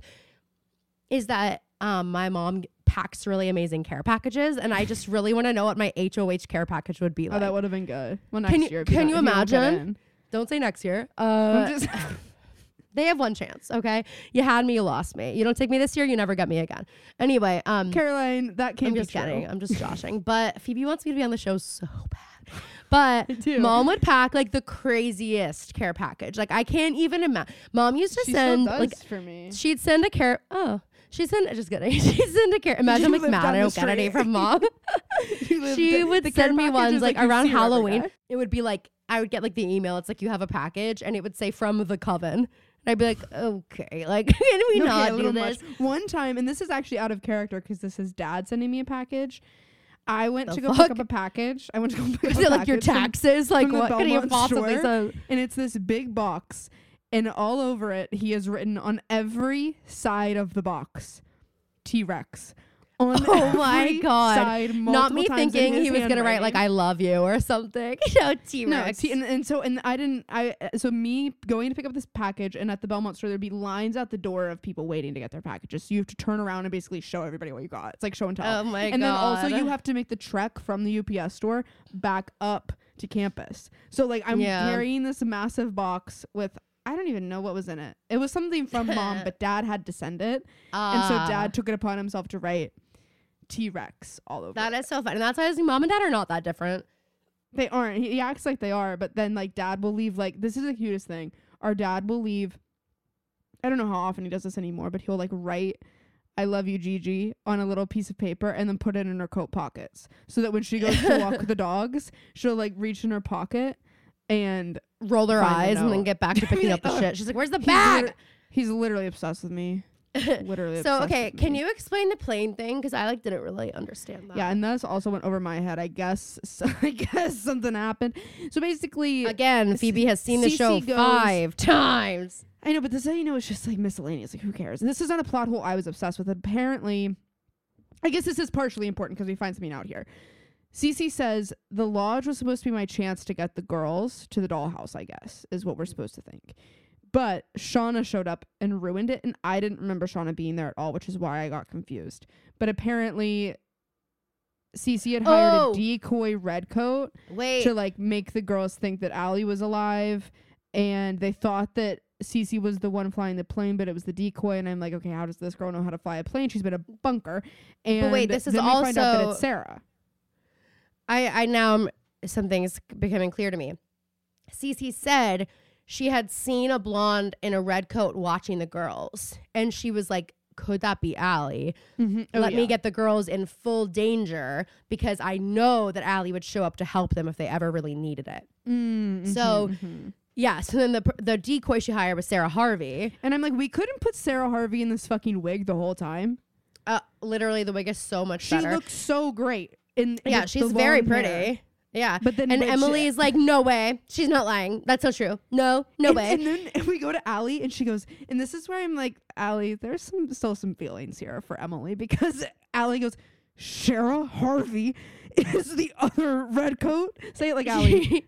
is that um, my mom g- packs really amazing care packages, and I just really want to know what my H O H care package would be Oh, like. that would have been good. Well, next Can you- year. if can don't- you if don't get imagine? in. Don't say next year. Uh, I'm just they have one chance, okay? You had me, you lost me. You don't take me this year, you never get me again. Anyway, um, Caroline. That can't I'm be just true. kidding. I'm just joshing. But Phoebe wants me to be on the show so bad. But I do. mom would pack like the craziest care package. Like I can't even imagine. Mom used to She send still does like for me. she'd send a care. Oh, She's in, just kidding. She's into care. Imagine You like live mad down I the don't get any street. from mom. You live- She the- would the care send me package ones is like you around see her every Halloween. day. It would be like, I would get like the email. It's like, you have a package, and it would say from the coven. And I'd be like, okay, like, can we Okay, not a do little this? much. One time, and this is actually out of character because this is dad sending me a package. I went The to go fuck? pick up a package. I went to go pick Is up it a like your package from- taxes? Like, from the what can you Belmont possibly store. say? and it's this big box, and all over it, he has written on every side of the box, T-Rex. On Oh my every God. Side, Not me multiple times in thinking his he was gonna write like handwriting. "I love you" or something. No, T No, Rex. T- and, and so and I didn't I uh, so me going to pick up this package, and at the Belmont store there'd be lines out the door of people waiting to get their packages. So you have to turn around and basically show everybody what you got. It's like show and tell. Oh my and god. then also you have to make the trek from the U P S store back up to campus. So like I'm Yeah. carrying this massive box with I don't even know what was in it. It was something from mom, but dad had to send it. And so Ah. dad took it upon himself to write T-Rex all over. That it. is so fun. And that's why I was like, mom and dad are not that different. They aren't. He, he acts like they are, but then like dad will leave like this is the cutest thing. Our dad will leave. I don't know how often he does this anymore, but he'll like write "I love you, Gigi" on a little piece of paper and then put it in her coat pockets, so that when she goes to walk the dogs, she'll like reach in her pocket and Roll their Find the eyes and then note. get back to picking Be up the like, shit. She's like, "Where's the he's bag?" lit- he's literally obsessed with me. Literally. So obsessed okay, with can me. you explain the plane thing? Because I like didn't really understand that. Yeah, and that's also went over my head. I guess. So I guess something happened. So basically, Again, Phoebe has seen the Cece show goes- five times. I know, but this, you know, it's just like miscellaneous. Like, who cares? And this is not a plot hole I was obsessed with. Apparently, I guess this is partially important because we find something out here. Cece says the lodge was supposed to be my chance to get the girls to the dollhouse, I guess, is what we're supposed to think. But Shauna showed up and ruined it, and I didn't remember Shauna being there at all, which is why I got confused. But apparently, Cece had hired Oh. a decoy redcoat Wait. to like make the girls think that Allie was alive, and they thought that Cece was the one flying the plane, but it was the decoy. And I'm like, okay, how does this girl know how to fly a plane? She's been a bunker. And wait, this is then we find out that also- it's Sarah. I, I now am, something's becoming clear to me. Cece said she had seen a blonde in a red coat watching the girls, and she was like, could that be Allie? Mm-hmm. Let me get the girls in full danger because I know that Allie would show up to help them if they ever really needed it. Mm-hmm, So- mm-hmm. Yeah, so then the the decoy she hired was Sarah Harvey. And I'm like, we couldn't put Sarah Harvey in this fucking wig the whole time. Uh, literally, the wig is so much She better. looks so great. In yeah, with she's the very long pretty. hair. Yeah. But then And when she- Emily is like, no way. She's not lying. That's not true. No, no and, way. And then we go to Allie, and she goes, and this is where I'm like, Allie, there's some still some feelings here for Emily, because Allie goes, Sarah Harvey is the other redcoat. Say it like Allie.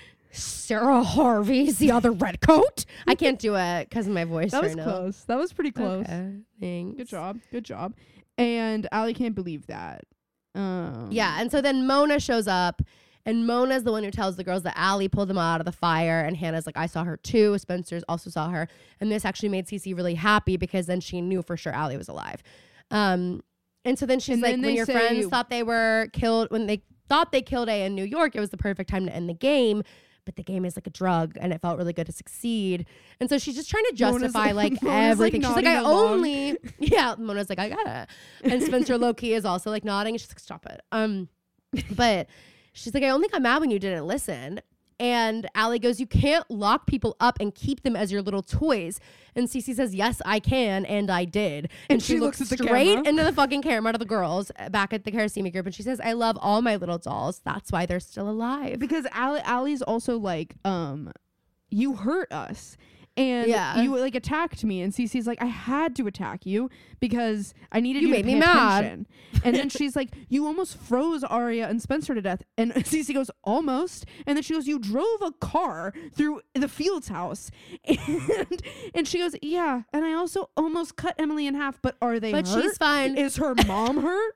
Sarah Harvey's the other red coat. I can't do it because of my voice That right was now. close. That was pretty close. Okay, thanks. Good job. Good job. And Allie can't believe that. Um, Yeah, and so then Mona shows up, and Mona's the one who tells the girls that Allie pulled them out of the fire, and Hannah's like, I saw her too. Spencer's also saw her, and this actually made Cece really happy because then she knew for sure Allie was alive. Um, and so then she's And like, then when they your say- friends thought they were killed, when they thought they killed A in New York, it was the perfect time to end the game. But the game is like a drug, and it felt really good to succeed. And so she's just trying to Mona's justify like- like Mona's, like, everything. she's like, I nodding along. only, yeah. Mona's like, I got it. And Spencer Loki is also like nodding. And she's like, stop it. Um, but she's like, I only got mad when you didn't listen. And Allie goes, you can't lock people up and keep them as your little toys. And Cece says, yes, I can. And I did. And, And she, she looks, looks at the straight camera. into the fucking camera to the girls uh, back at the Karasimi group. And she says, I love all my little dolls. That's why they're still alive. Because Allie, Allie's also like, um, you hurt us. And Yeah. you like attacked me, and Cece's like, I had to attack you because I needed You you, made to me pay mad. attention. And then she's like, you almost froze Arya and Spencer to death. And Cece goes, almost. And then she goes, you drove a car through the Fields house. And and she goes, yeah. And I also almost cut Emily in half. But are they But hurt? she's fine. Is her mom hurt?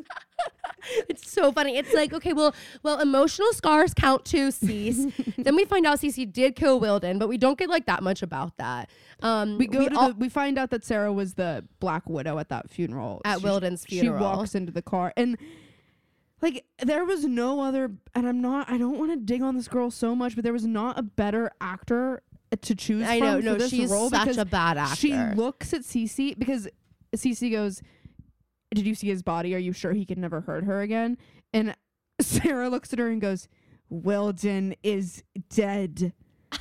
It's so funny. It's like, okay, well, well, emotional scars count too, Cece. Then we find out Cece did kill Wilden, but we don't get like that much about that. Um, We go to all- the. We find out that Sarah was the Black Widow at that funeral. At She- Wilden's funeral. She walks into the car, and like there was no other. And I'm not. I don't want to dig on this girl so much, but there was not a better actor to choose I from know, for no, this she's role such because a bad actor. she looks at Cece because Cece goes, did you see his body? Are you sure he could never hurt her again? And Sarah looks at her and goes, Weldon is dead.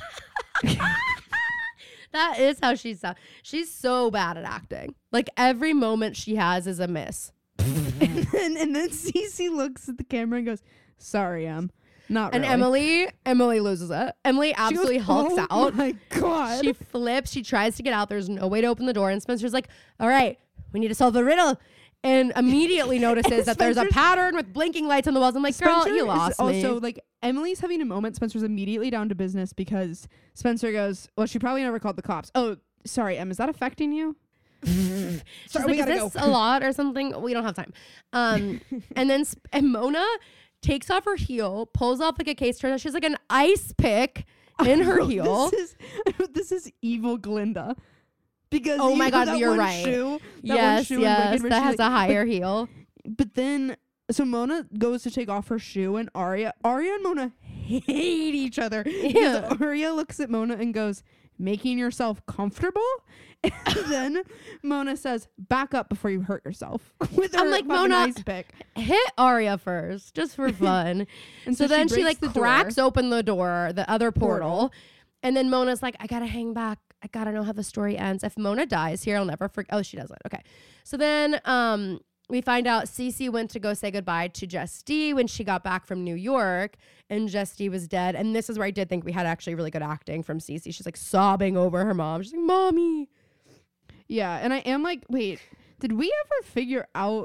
That is how she sounds. She's so bad at acting. Like every moment she has is a miss. and, then, and then Cece looks at the camera and goes, sorry, Em. Not And really. Emily, Emily loses it. Emily She absolutely goes, hulks oh out. my God. She flips. She tries to get out. There's no way to open the door. And Spencer's like, all right, we need to solve the riddle. And immediately notices that there's a Spencer's- pattern with blinking lights on the walls. I'm like, girl, Spencer you is lost me. also like Emily's having a moment. Spencer's immediately down to business because Spencer goes, well, she probably never called the cops. Oh, sorry, Em, is that affecting you? She's Sorry, like, we is gotta this go. a lot or something? We don't have time. Um, and then Sp- and Mona takes off her heel, pulls off like a case turner. She's like an ice pick in her I wrote, heel. This is, I wrote, this is evil Glinda. Because Oh you my know God, that you're one right. Shoe, that one Yes, shoe in yes, Wicked where that she, has like- a higher heel. But then, so Mona goes to take off her shoe, and Arya, Arya and Mona hate each other. Yeah. Because Arya looks at Mona and goes, making yourself comfortable? And then Mona says, back up before you hurt yourself. With I'm her like, fucking Mona, ice pick. Hit Arya first, just for fun. And so, so she then she, breaks like the door. cracks open the door, the other portal, Portal. and then Mona's like, I gotta hang back. I gotta know how the story ends. If Mona dies here, I'll never forget. Oh, she doesn't. Okay. So then um, we find out Cece went to go say goodbye to Jess D when she got back from New York, and Jess D was dead. And this is where I did think we had actually really good acting from Cece. She's like sobbing over her mom. She's like, Mommy. Yeah, and I am like, wait, did we ever figure out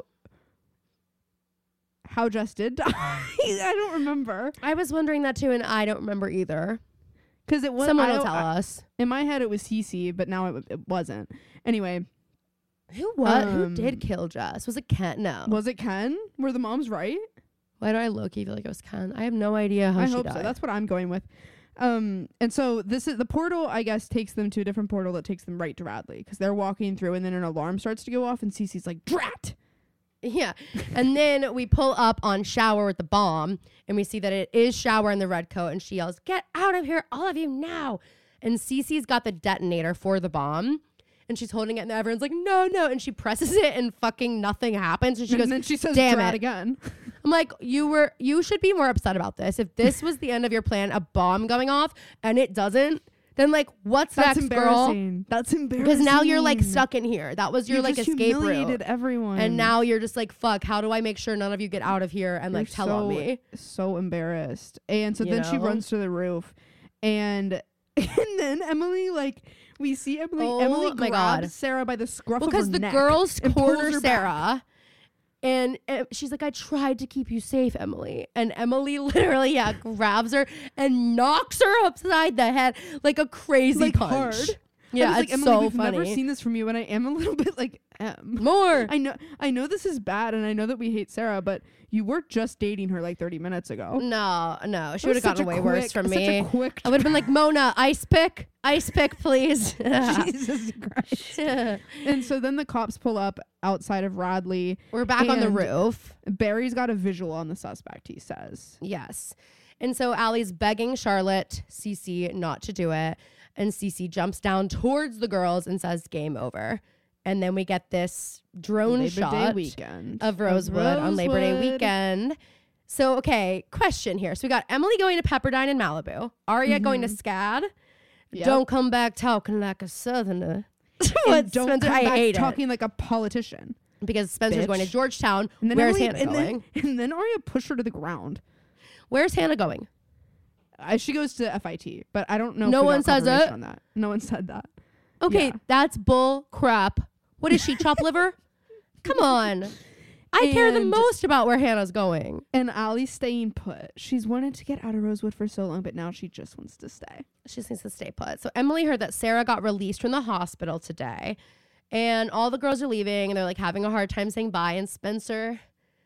how Jess did die? I don't remember. I was wondering that too, and I don't remember either. Because it was Someone I will don't- tell I- us. In my head, it was Cece, but now it, it wasn't. Anyway, Who what? Who Um, did kill Jess? Was it Ken? No. was it Ken? Were the moms right? Why do I low key feel like it was Ken? I have no idea how I she hope died. so. That's what I'm going with. Um, and so this is the portal. I guess takes them to a different portal that takes them right to Radley because they're walking through, and then an alarm starts to go off, and Cece's like, "Drat!" Yeah. And then we pull up on Shower with the bomb, and we see that it is Shower in the red coat, and she yells, "Get out of here, all of you now." And Cece's got the detonator for the bomb, and she's holding it, and everyone's like, no, no. And she presses it, and fucking nothing happens. And she and goes, then she says, "Damn "Drat" it." again. I'm like, you were, you should be more upset about this. If this was the end of your plan, a bomb going off, and it doesn't, then like, what's That's next, girl? embarrassing. That's embarrassing. Because now you're like stuck in here. That was your You like just escape humiliated route. everyone, And now you're just like, fuck, how do I make sure none of you get out of here and like You're tell so, on me? So embarrassed. And so You then she know? runs to the roof, and and then Emily like we see Emily. Oh Emily my grabs God. Sarah by the scruff of her Because the neck girls and pulls corner her back. Sarah. And uh, she's like, I tried to keep you safe, Emily. And Emily literally, yeah, grabs her and knocks her upside the head like a crazy Like, punch. hard. Yeah, I was it's like, Emily, so we've funny. never seen this from you, and I am a little bit like, em. More. I know, I know this is bad, and I know that we hate Sarah, but you were just dating her like thirty minutes ago. No, no. She That would was have gotten such a way worse quick- from such a me. quick I would have been like, Mona, ice pick. Ice pick, please. Jesus Christ. And so then the cops pull up outside of Radley. We're back on the And- roof. Barry's got a visual on the suspect, he says. Yes. And so Allie's begging Charlotte, Cece, not to do it. And Cece jumps down towards the girls and says, game over. And then we get this drone Labor shot Day weekend of Rosewood, on Labor Day Rosewood. weekend. So, okay, question here. So we got Emily going to Pepperdine in Malibu. Arya going to Mhm. SCAD. Yep. Don't come back talking like a southerner. And What, don't Spencer? come I back hate it. talking like a politician. Because Spencer's going to Bitch. Georgetown. And then Where's Emily- Hannah and going? Then, and then Arya pushed her to the ground. Where's Hannah going? Uh, she goes to F I T, but I don't know. No if we one got says confirmation it? on that. No one said that. Okay, Yeah. that's bull crap. What is she, chop liver? Come on. I care the And- most about where Hannah's going. And Allie's staying put. She's wanted to get out of Rosewood for so long, but now she just wants to stay. She just needs to stay put. So Emily heard that Sarah got released from the hospital today, and all the girls are leaving, and they're like having a hard time saying bye. And Spencer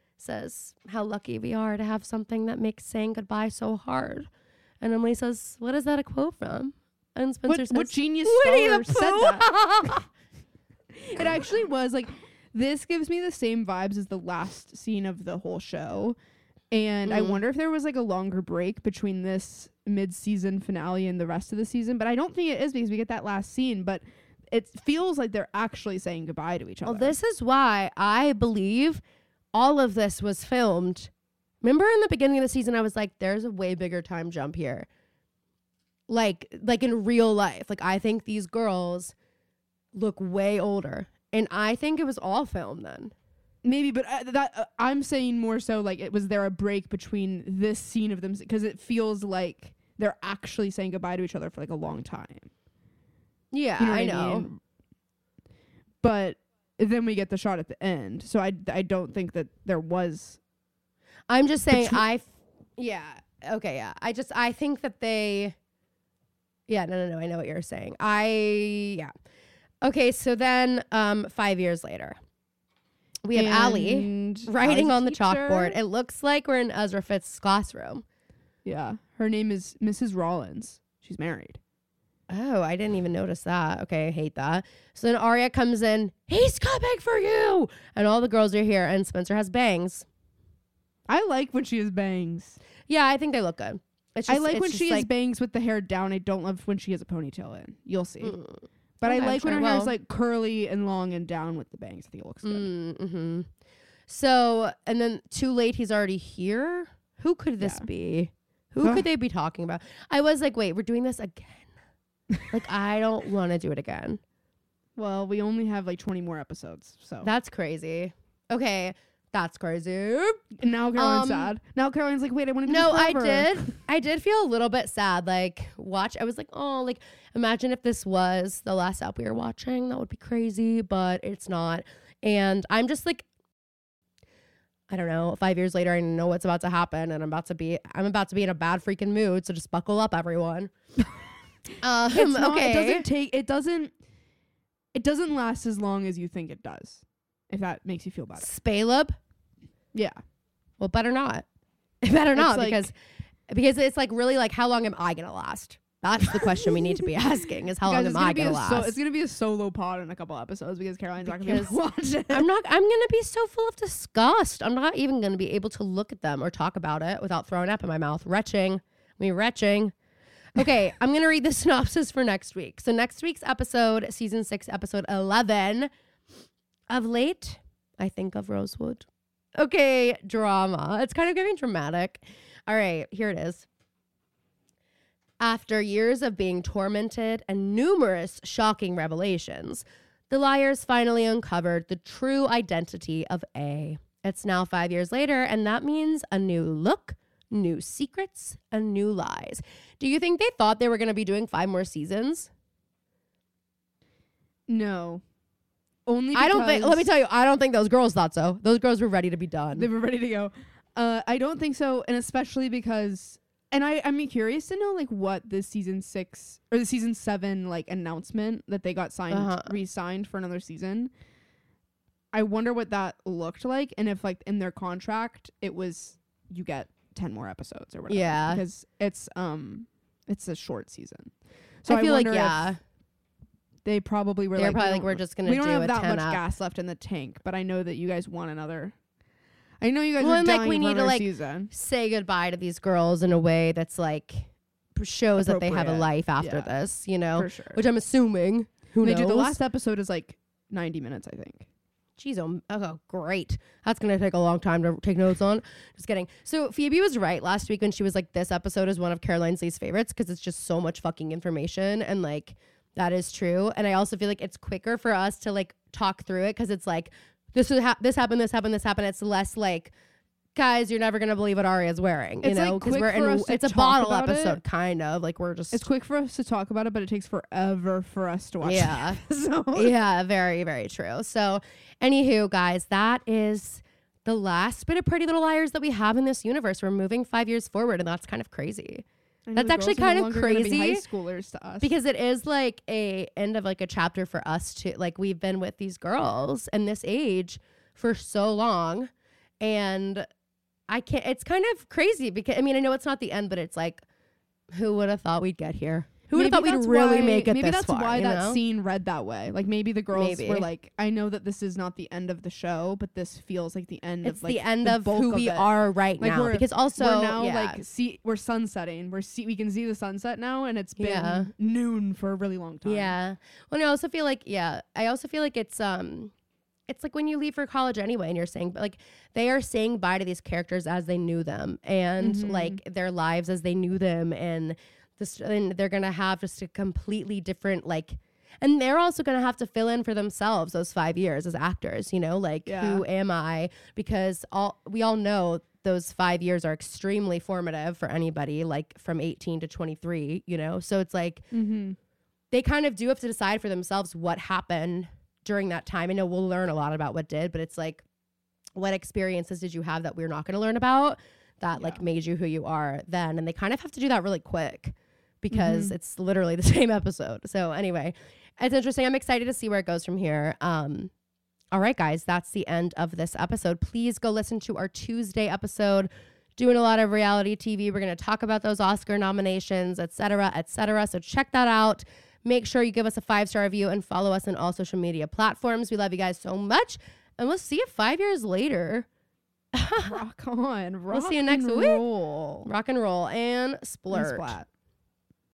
says how lucky we are to have something that makes saying goodbye so hard. And Emily says, "What is that a quote from?" And Spencer What, says, what genius "Winnie scholar the said Pooh." that? It actually was like, this gives me the same vibes as the last scene of the whole show. And I Mm. wonder if there was like a longer break between this mid-season finale and the rest of the season. But I don't think it is because we get that last scene. But it feels like they're actually saying goodbye to each other. Well, this is why I believe all of this was filmed. Remember in the beginning of the season, I was like, there's a way bigger time jump here. Like, like in real life. Like, I think these girls look way older. And I think it was all filmed then. Maybe, but uh, that uh, I'm saying more so like it was there a break between this scene of them because it feels like they're actually saying goodbye to each other for like a long time. Yeah, You know what I I know. mean? But then we get the shot at the end. So I, I don't think that there was. I'm just saying, Between- I, f- yeah, okay, yeah. I just, I think that they, yeah, no, no, no, I know what you're saying. I, yeah. Okay, so then um, five years later, we have Allie And writing Allie's on the teacher- chalkboard. It looks like we're in Ezra Fitz's classroom. Yeah. Her name is Missus Rollins. She's married. Oh, I didn't even notice that. Okay, I hate that. So then Arya comes in, he's coming for you! And all the girls are here, and Spencer has bangs. I like when she has bangs. Yeah, I think they look good. It's I just- like it's when just she has like, bangs with the hair down. I don't love when she has a ponytail in. You'll see. mm, But I okay, like when sure, her hair well. is like curly and long and down with the bangs. I think it looks good. mm, mm-hmm. So, and then too late, he's already here? Who could this Yeah. be? Who Ugh. could they be talking about? I was like, wait, we're doing this again? Like, I don't want to do it again. Well, we only have like twenty more episodes. So That's crazy. Okay, that's crazy. and now Caroline's um, sad. Now Caroline's like, wait, I want to do No, this I forever. did. I did feel a little bit sad. Like, watch. I was like, oh, like, imagine if this was the last app we were watching. That would be crazy, but it's not. And I'm just like, I don't know. Five years later, I know what's about to happen, and I'm about to be. I'm about to be in a bad freaking mood. So just buckle up, everyone. um, It's not, okay. It doesn't take. It doesn't. It doesn't last as long as you think it does. If that makes you feel better. Spaleb. Yeah. Well, better not. It better not like- because because it's like really like how long am I gonna last? That's the question we need to be asking is how Guys, long it's am I be gonna a last? so, it's gonna be a solo pod in a couple episodes because Caroline's not gonna be able to watch it. I'm not I'm gonna be so full of disgust. I'm not even gonna be able to look at them or talk about it without throwing up in my mouth. Retching. Me retching. Okay, I'm gonna read the synopsis for next week. So next week's episode, season six, episode eleven. Of late, I think of Rosewood. Okay, drama. It's kind of giving dramatic. All right, here it is. After years of being tormented and numerous shocking revelations, the liars finally uncovered the true identity of A. It's now five years later, and that means a new look, new secrets, and new lies. Do you think they thought they were going to be doing five more seasons? No. Only I don't think, let me because tell you, I don't think those girls thought so. Those girls were ready to be done. they were ready to go. Uh, I don't think so, and especially because, and I I'm curious to know like what the season six or the season seven like announcement that they got signed Uh-huh. re-signed for another season. I wonder what that looked like, and if like in their contract it was you get ten more episodes or whatever. Yeah. because it's um it's a short season. So I feel like, wonder if yeah. they probably were They're like, probably we like, don't- we're just going to we do don't have a that ten much up. gas left in the tank, but I know that you guys want another. I know you guys Well, are and, like, dying we for need to, another like, season. Say goodbye to these girls in a way that's like shows that they have a Appropriate. life after Yeah. this, you know, For sure. which I'm assuming. Who they knows? do. The last episode is like ninety minutes, I think. Jeez, oh, oh, great. That's going to take a long time to take notes on. Just kidding. So Phoebe was right last week when she was like, this episode is one of Caroline's least favorites because it's just so much fucking information. And like, that is true. And I also feel like it's quicker for us to like talk through it because it's like, this, is ha- this happened, this happened, this happened. It's less like, guys, you're never going to believe what Arya's wearing, you It's, know, like, because quick we're for in, us to it's a talk bottle about it. episode, kind of like we're just, It's quick for us to talk about it, but it takes forever for us to watch. yeah. it. so Yeah, very, very true. So, anywho, guys, that is the last bit of Pretty Little Liars that we have in this universe. We're moving five years forward, and that's kind of crazy I know That's the actually girls are no kind of longer gonna be crazy High schoolers to us because it is like a end of like a chapter for us to like we've been with these girls and this age for so long, and I can't. It's kind of crazy because I mean I know it's not the end, but it's like who would have thought we'd get here? Who would have thought maybe we'd that's really why- make it Maybe this that's far, why you that know? scene read that way. Like maybe the girls Maybe. were like, I know that this is not the end of the show, but this feels like the end It's of like the end the of bulk who of we it. are right Like, now. we're- Because also, we're now yeah. like see we're sunsetting. We're see we can see the sunset now, and it's been Yeah. noon for a really long time. Yeah. Well, and I also feel like, yeah, I also feel like it's, um, it's like when you leave for college anyway, and you're saying, but like they are saying bye to these characters as they knew them, and Mhm. like their lives as they knew them, and this, and they're gonna have just a completely different like, and they're also gonna have to fill in for themselves those five years as actors. You know, like Yeah. who am I? Because all we all know those five years are extremely formative for anybody, like from eighteen to twenty-three. You know, so it's like. Mm-hmm. They kind of do have to decide for themselves what happened during that time. I know we'll learn a lot about what did, but it's like, what experiences did you have that we're not going to learn about that like Yeah. made you who you are then? And they kind of have to do that really quick because Mhm. it's literally the same episode. So anyway, it's interesting. I'm excited to see where it goes from here. Um, all right, guys, that's the end of this episode. Please go listen to our Tuesday episode. Doing a lot of reality T V. We're going to talk about those Oscar nominations, et cetera, et cetera. So check that out. Make sure you give us a five-star review and follow us on all social media platforms. We love you guys so much. And we'll see you five years later. Rock on. Rock We'll see you next and week. roll. Rock and roll and And splurge. splat.